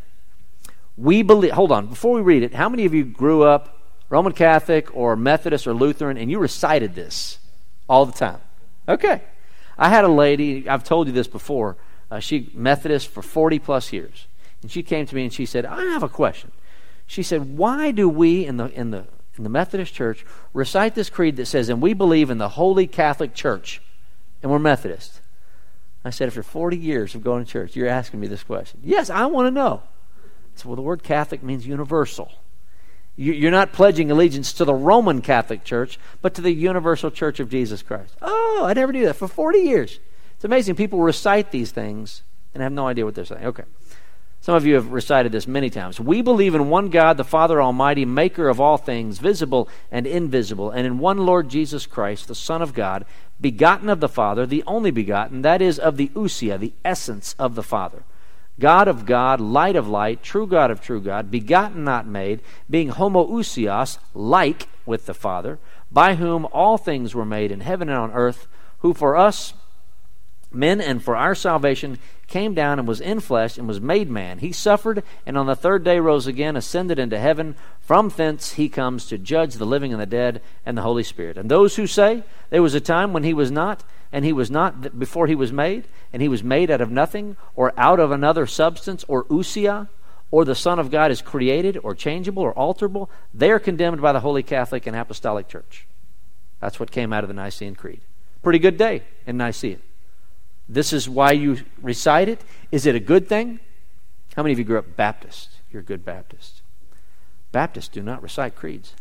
We believe. Hold on. Before we read it, how many of you grew up Roman Catholic or Methodist or Lutheran and you recited this all the time? Okay. I had a lady, I've told you this before, she Methodist for 40 plus years. And she came to me and she said, I have a question. She said, why do we in the Methodist Church recite this creed that says, and we believe in the Holy Catholic Church, and we're Methodist? I said, after 40 years of going to church, you're asking me this question. Yes, I want to know. I said, well, the word Catholic means universal. You're not pledging allegiance to the Roman Catholic Church, but to the universal Church of Jesus Christ. Oh, I never knew that. For 40 years. It's amazing. People recite these things and have no idea what they're saying. Okay. Some of you have recited this many times. We believe in one God, the Father Almighty, maker of all things, visible and invisible, and in one Lord Jesus Christ, the Son of God, begotten of the Father, the only begotten, that is of the ousia, the essence of the Father. God of God, light of light, true God of true God, begotten not made, being homoousios, like with the Father, by whom all things were made in heaven and on earth, who for us men and for our salvation came down and was in flesh and was made man. He suffered and on the third day rose again, ascended into heaven. From thence he comes to judge the living and the dead, and the Holy Spirit. And those who say there was a time when he was not, and he was not before he was made, and he was made out of nothing, or out of another substance, or ousia, or the Son of God is created, or changeable, or alterable, they are condemned by the Holy Catholic and Apostolic Church. That's what came out of the Nicene Creed. Pretty good day in Nicaea. This is why you recite it. Is it a good thing? How many of you grew up Baptist? You're a good Baptist. Baptists do not recite creeds.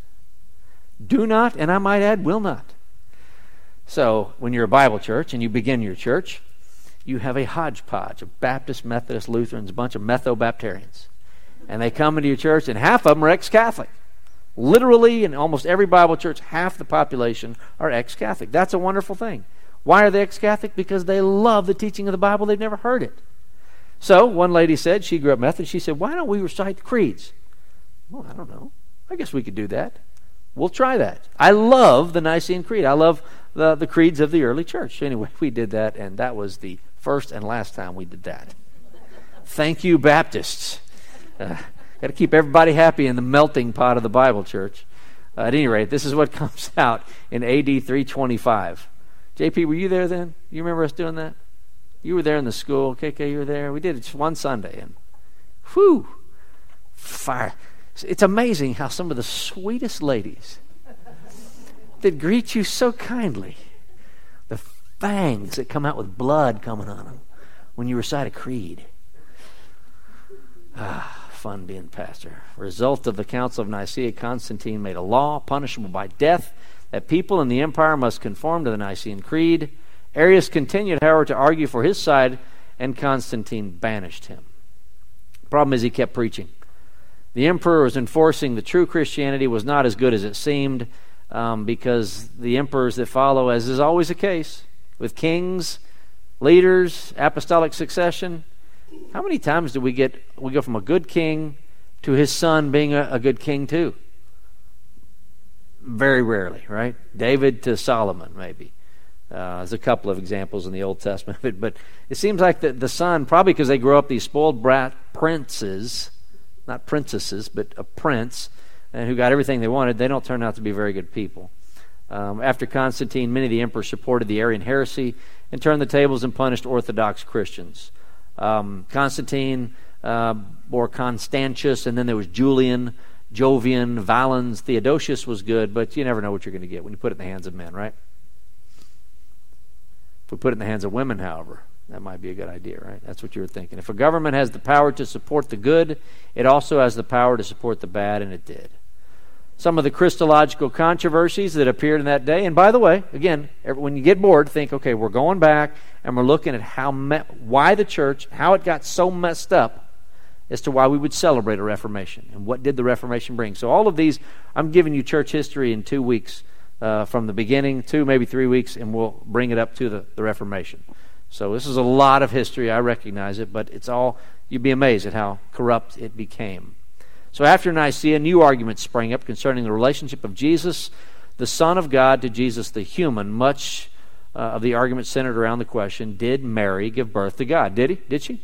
Do not, and I might add, will not. So, when you're a Bible church and you begin your church, you have a hodgepodge of Baptists, Methodists, Lutherans, a bunch of Metho-Baptarians. And they come into your church, and half of them are ex-Catholic. Literally, in almost every Bible church, half the population are ex-Catholic. That's a wonderful thing. Why are they ex-Catholic? Because they love the teaching of the Bible. They've never heard it. So, one lady said, she grew up Methodist, she said, why don't we recite the creeds? Well, I don't know. I guess we could do that. We'll try that. I love the Nicene Creed. I love the creeds of the early church. Anyway, we did that, and that was the first and last time we did that. Thank you, Baptists. Got to keep everybody happy in the melting pot of the Bible church. At any rate, this is what comes out in AD 325. JP, were you there then? You remember us doing that? You were there in the school. KK, you were there. We did it just one Sunday. And whew, fire. It's amazing how some of the sweetest ladies that greet you so kindly, the fangs that come out with blood coming on them when you recite a creed. Fun being pastor. Result of the Council of Nicaea, Constantine made a law punishable by death that people in the empire must conform to the Nicene Creed. Arius continued, however, to argue for his side, and Constantine banished him. The problem is he kept preaching. The emperor was enforcing the true Christianity was not as good as it seemed, because the emperors that follow, as is always the case, with kings, leaders, apostolic succession, how many times do we go from a good king to his son being a good king too? Very rarely, right? David to Solomon, maybe. There's a couple of examples in the Old Testament of it, but it seems like the son, probably because they grow up these spoiled brat princes, not princesses, but a prince, and who got everything they wanted, they don't turn out to be very good people. After Constantine, many of the emperors supported the Arian heresy and turned the tables and punished Orthodox Christians. Constantine, or Constantius, and then there was Julian. Jovian, Valens, Theodosius was good, but you never know what you're going to get when you put it in the hands of men, right? If we put it in the hands of women, however, that might be a good idea, right? That's what you were thinking. If a government has the power to support the good, it also has the power to support the bad, and it did. Some of the Christological controversies that appeared in that day, and by the way, again, when you get bored, think, okay, we're going back and we're looking at why the church, how it got so messed up as to why we would celebrate a Reformation, and what did the Reformation bring. So all of these, I'm giving you church history in 2 weeks from the beginning, 2, maybe 3 weeks, and we'll bring it up to the Reformation. So this is a lot of history, I recognize it, but it's all, you'd be amazed at how corrupt it became. So after Nicaea, new arguments sprang up concerning the relationship of Jesus, the Son of God, to Jesus the human. Much of the argument centered around the question, did Mary give birth to God? Did he? Did she?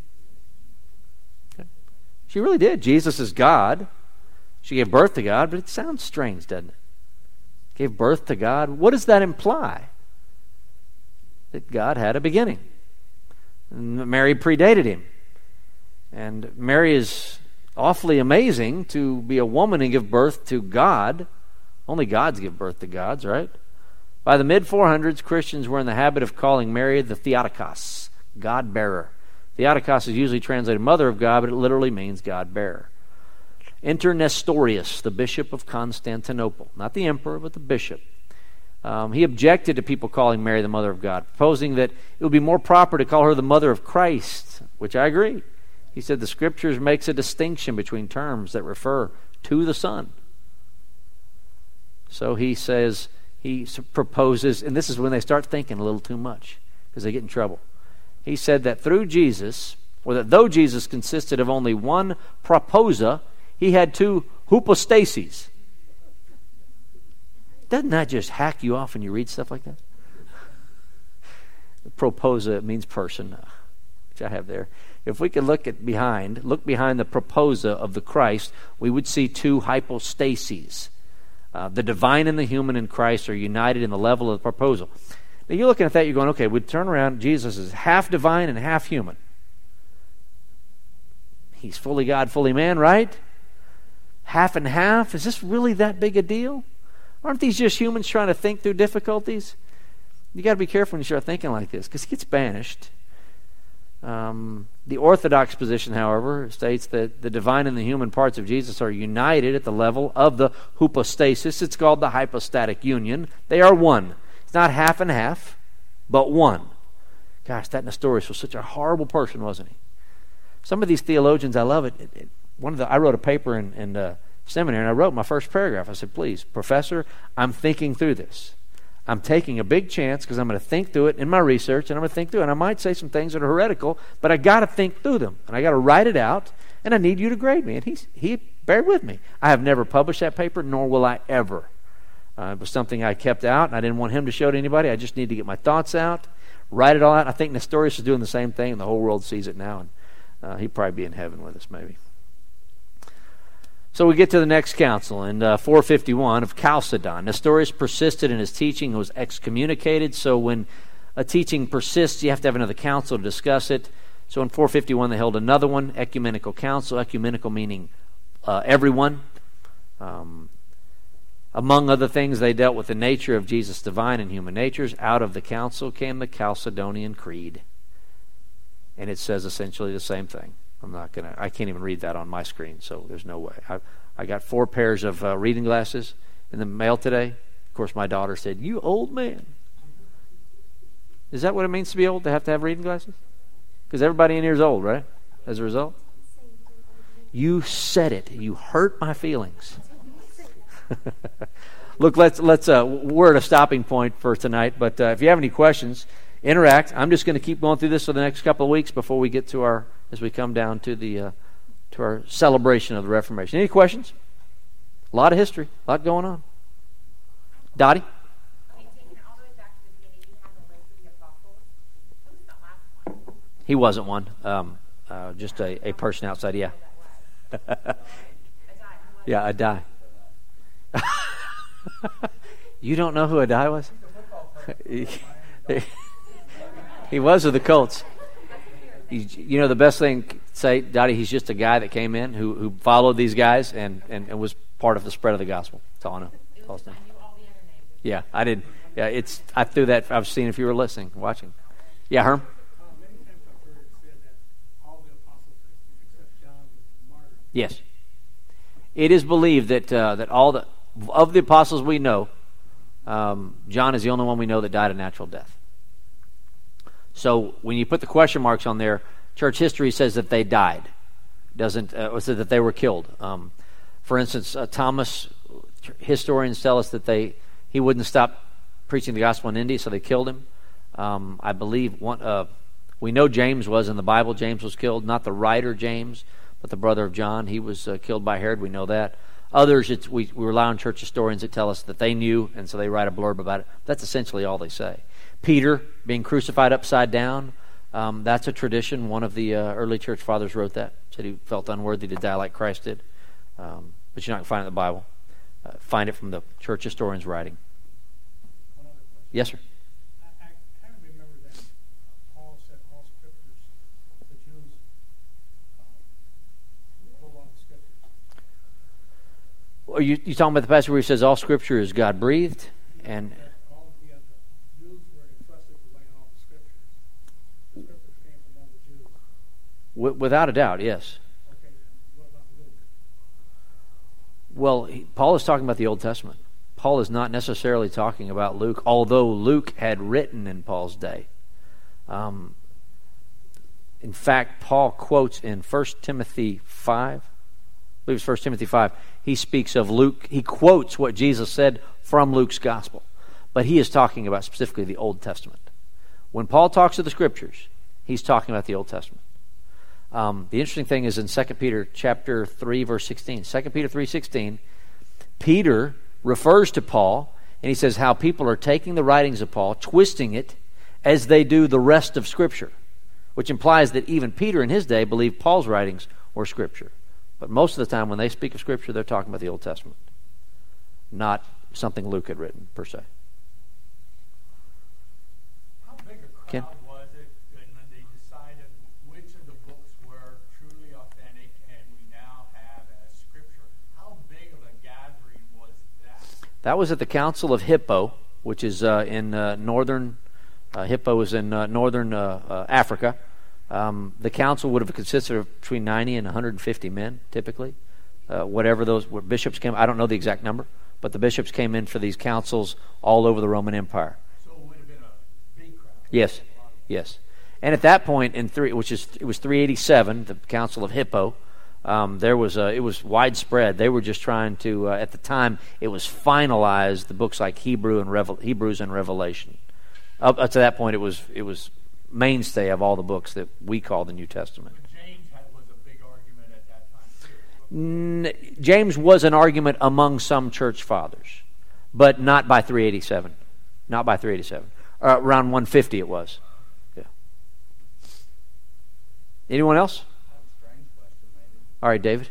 Okay. She really did. Jesus is God. She gave birth to God, but it sounds strange, doesn't it? Gave birth to God. What does that imply? That God had a beginning. And Mary predated him. And Mary is awfully amazing to be a woman and give birth to God. Only gods give birth to gods, right? By the mid-400s, Christians were in the habit of calling Mary the Theotokos, God-bearer. Theotokos is usually translated mother of God, but it literally means God-bearer. Enter Nestorius, the bishop of Constantinople. Not the emperor, but the bishop. He objected to people calling Mary the mother of God, proposing that it would be more proper to call her the mother of Christ, which I agree. He said the Scriptures makes a distinction between terms that refer to the Son. So he says, he proposes, and this is when they start thinking a little too much, because they get in trouble. He said that through Jesus, or that though Jesus consisted of only one proposa, he had 2 hypostases. Doesn't that just hack you off when you read stuff like that? Proposa means person, which I have there. If we could look behind the proposa of the Christ, we would see 2 hypostases. The divine and the human in Christ are united in the level of the proposal. Now you're looking at that, you're going, okay, we'd turn around, Jesus is half divine and half human. He's fully God, fully man, right? Half and half? Is this really that big a deal? Aren't these just humans trying to think through difficulties? You got to be careful when you start thinking like this, because it gets banished. The Orthodox position, however, states that the divine and the human parts of Jesus are united at the level of the hypostasis. It's called the hypostatic union. They are one. It's not half and half, but one. Gosh, that Nestorius was such a horrible person, wasn't he? Some of these theologians, I love it. I wrote a paper in seminary, and I wrote my first paragraph. I said, please, professor, I'm thinking through this. I'm taking a big chance because I'm going to think through it in my research, and I'm going to think through it. And I might say some things that are heretical, but I got to think through them, and I got to write it out, and I need you to grade me. And he bared with me. I have never published that paper, nor will I ever. It was something I kept out, and I didn't want him to show to anybody. I just need to get my thoughts out, write it all out. I think Nestorius is doing the same thing, and the whole world sees it now, and he'd probably be in heaven with us, maybe. So we get to the next council in 451 of Chalcedon. Nestorius persisted in his teaching and was excommunicated. So when a teaching persists, you have to have another council to discuss it. So in 451 they held another one, ecumenical council. Ecumenical meaning everyone. Among other things, they dealt with the nature of Jesus' divine and human natures. Out of the council came the Chalcedonian Creed. And it says essentially the same thing. I can't even read that on my screen, so there's no way. I got 4 pairs of reading glasses in the mail today. Of course, my daughter said, "You old man." Is that what it means to be old, to have reading glasses? Because everybody in here is old, right? As a result? You said it. You hurt my feelings. Look, we're at a stopping point for tonight, but if you have any questions, interact. I'm just going to keep going through this for the next couple of weeks before we get to as we come down to our celebration of the Reformation. Any questions? A lot of history, a lot going on. Dottie? Okay, taking it all the way back to the beginning, you have the list of the apostles. Who was the last one? He wasn't one. Just a person outside, yeah. Yeah, Adai. You don't know who Adai was? He was with the Colts. You know, the best thing to say, Dottie, he's just a guy that came in who followed these guys and was part of the spread of the gospel. That's all I know. It was, I knew all the other names. Yeah, I did. Yeah, I threw that. I was seeing if you were listening, watching. Yeah, Herm? Many times I've heard it said that all the apostles except John was martyred. Yes. It is believed that that all of the apostles we know, John is the only one we know that died a natural death. So when you put the question marks on there, church history says that they died. Doesn't or said that they were killed. For instance, Thomas, historians tell us that he wouldn't stop preaching the gospel in India, so they killed him. I believe we know James was in the Bible. James was killed, not the writer James, but the brother of John. He was killed by Herod. We know that. Others, we rely on church historians that tell us that they knew, and so they write a blurb about it. That's essentially all they say. Peter being crucified upside down, that's a tradition. One of the early church fathers wrote that, said he felt unworthy to die like Christ did. But you're not going to find it in the Bible. Find it from the church historian's writing. One other question. Yes, sir. I kind of remember that Paul said all scriptures, the Jews go off the scriptures. Are you talking about the passage where he says all Scripture is God breathed, and All the Jews were entrusted to write all the scriptures. The scriptures came from all the Jews. without a doubt, yes. Okay, then what about Luke? Well, Paul is talking about the Old Testament. Paul is not necessarily talking about Luke, although Luke had written in Paul's day. In fact, Paul quotes in 1 Timothy 5, I believe it's 1 Timothy 5, he speaks of Luke, he quotes what Jesus said from Luke's gospel. But he is talking about specifically the Old Testament. When Paul talks of the Scriptures, he's talking about the Old Testament. The interesting thing is in 2 Peter chapter 3, verse 16. 2 Peter 3:16, Peter refers to Paul, and he says how people are taking the writings of Paul, twisting it as they do the rest of Scripture, which implies that even Peter in his day believed Paul's writings were Scripture. But most of the time when they speak of Scripture, they're talking about the Old Testament, not something Luke had written, per se. How big a crowd Ken? was it when they decided which of the books were truly authentic and we now have as Scripture? How big of a gathering was that? That was at the Council of Hippo, which is in northern Hippo is in northern Africa. The council would have consisted of between 90 and 150 men, typically. Whatever those bishops came, I don't know the exact number, but the bishops came in for these councils all over the Roman Empire. So it would have been a big crowd. Yes, yes. And at that point, it was 387, the Council of Hippo. It was widespread. They were just trying to, at the time, it was finalized the books like Hebrews and Revelation. Up to that point, it was mainstay of all the books that we call the New Testament. But James was a big argument at that time too. James was an argument among some church fathers, but not by 387. Not by 387. Around 150 it was. Yeah. Anyone else? I have a strange question, maybe. All right, David.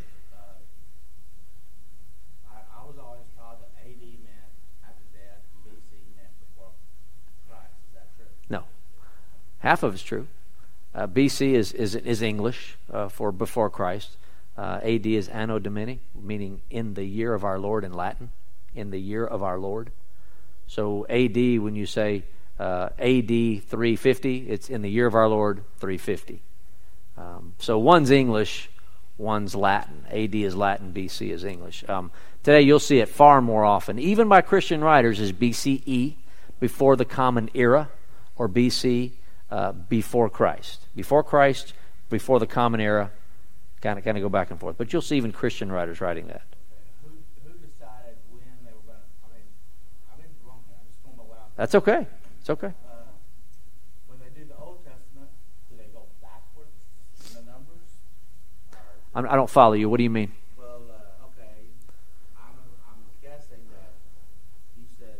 I was always taught that AD meant after death, and BC meant before Christ. Is that true? No. Half of it's true. BC is English for before Christ. AD is Anno Domini, meaning in the year of our Lord in Latin. In the year of our Lord. So AD, when you say AD 350, it's in the year of our Lord 350. So one's English, one's Latin. AD is Latin, BC is English. Today you'll see it far more often, even by Christian writers, as BCE, before the Common Era, or BC, before Christ. Before Christ, before the Common Era, kind of go back and forth. But you'll see even Christian writers writing that. Who decided when they were going to? I mean, wrong here. I'm just going to allow. That's okay. It's okay. When they do the Old Testament, do they go backwards in the numbers? I don't follow you. What do you mean? Well, okay. I'm guessing that you said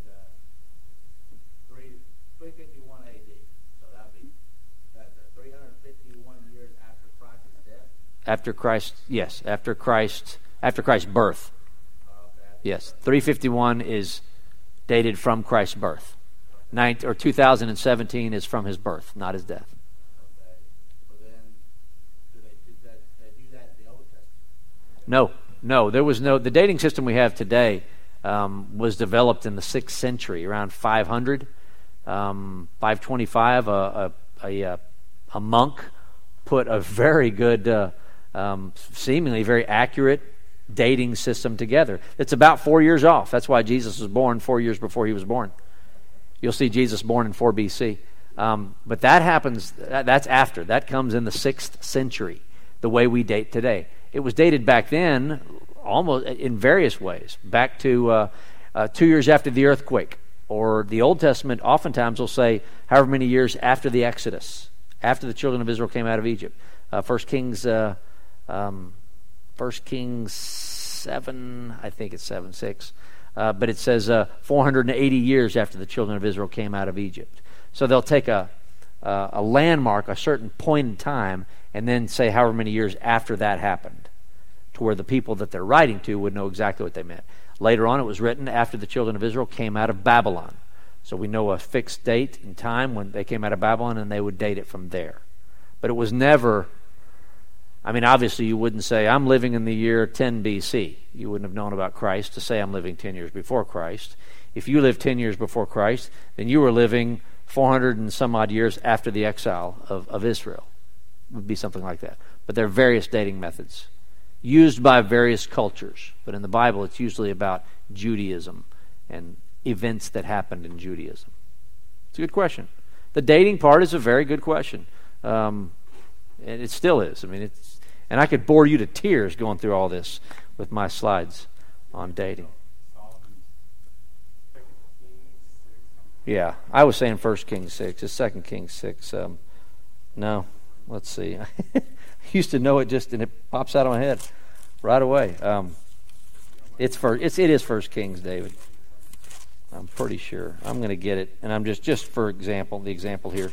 351 AD. So that'd be 351 years after Christ's death. After Christ, yes. After Christ's birth. Okay. Yes. 351 is dated from Christ's birth. 2017 is from his birth, not his death. Okay. So then No. There was no. The dating system we have today was developed in the 6th century, around 500, 525. A monk put a very good, seemingly very accurate dating system together. It's about 4 years off. That's why Jesus was born 4 years before he was born. You'll see Jesus born in 4 BC. But that happens, that's after. That comes in the 6th century, the way we date today. It was dated back then almost in various ways, back to 2 years after the earthquake. Or the Old Testament oftentimes will say however many years after the Exodus, after the children of Israel came out of Egypt. 1 Kings 7, I think it's 7:6. But it says 480 years after the children of Israel came out of Egypt. So they'll take a landmark, a certain point in time, and then say however many years after that happened, to where the people that they're writing to would know exactly what they meant. Later on, it was written after the children of Israel came out of Babylon. So we know a fixed date and time when they came out of Babylon, and they would date it from there. But it was never... I mean, obviously, you wouldn't say, I'm living in the year 10 BC. You wouldn't have known about Christ to say, I'm living 10 years before Christ. If you lived 10 years before Christ, then you were living 400 and some odd years after the exile of Israel. It would be something like that. But there are various dating methods used by various cultures. But in the Bible, it's usually about Judaism and events that happened in Judaism. It's a good question. The dating part is a very good question. And it still is. I mean, and I could bore you to tears going through all this with my slides on dating. Yeah, I was saying 1 Kings 6. It's 2 Kings 6. No, let's see. I used to know it and it pops out of my head right away. It is 1 Kings, David. I'm pretty sure. I'm going to get it, and I'm just for example, the example here.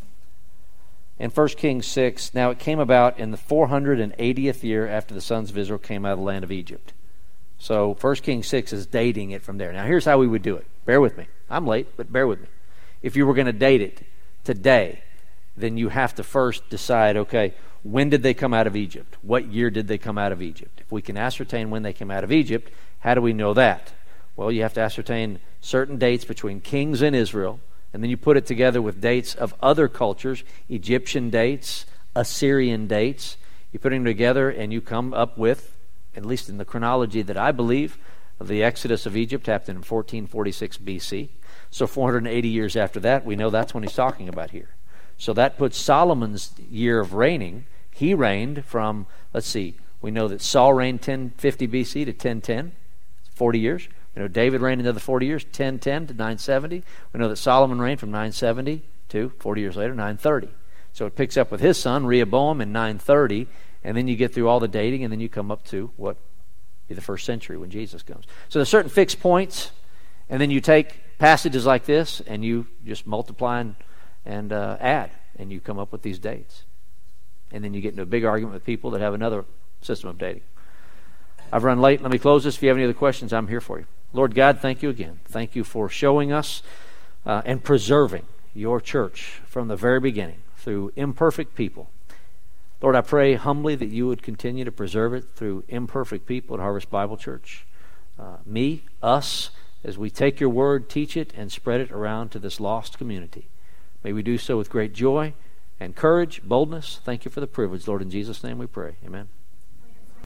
In 1 Kings 6, now it came about in the 480th year after the sons of Israel came out of the land of Egypt. So 1 Kings 6 is dating it from there. Now here's how we would do it. Bear with me. I'm late, but bear with me. If you were going to date it today, then you have to first decide, okay, when did they come out of Egypt? What year did they come out of Egypt? If we can ascertain when they came out of Egypt, how do we know that? Well, you have to ascertain certain dates between kings in Israel, and then you put it together with dates of other cultures, Egyptian dates, Assyrian dates. You put them together and you come up with, at least in the chronology that I believe, of the Exodus of Egypt happened in 1446 BC. So 480 years after that, we know that's when he's talking about here. So that puts Solomon's year of reigning. He reigned from, let's see, we know that Saul reigned 1050 BC to 1010, 40 years. We know David reigned another 40 years, 1010 to 970. We know that Solomon reigned from 970 to 40 years later, 930. So it picks up with his son, Rehoboam, in 930, and then you get through all the dating, and then you come up to what be the 1st century when Jesus comes. So there's certain fixed points, and then you take passages like this, and you just multiply and add, and you come up with these dates. And then you get into a big argument with people that have another system of dating. I've run late. Let me close this. If you have any other questions, I'm here for you. Lord God, thank you again. Thank you for showing us and preserving your church from the very beginning through imperfect people. Lord, I pray humbly that you would continue to preserve it through imperfect people at Harvest Bible Church. Me, us, as we take your word, teach it, and spread it around to this lost community. May we do so with great joy and courage, boldness. Thank you for the privilege, Lord. In Jesus' name we pray. Amen.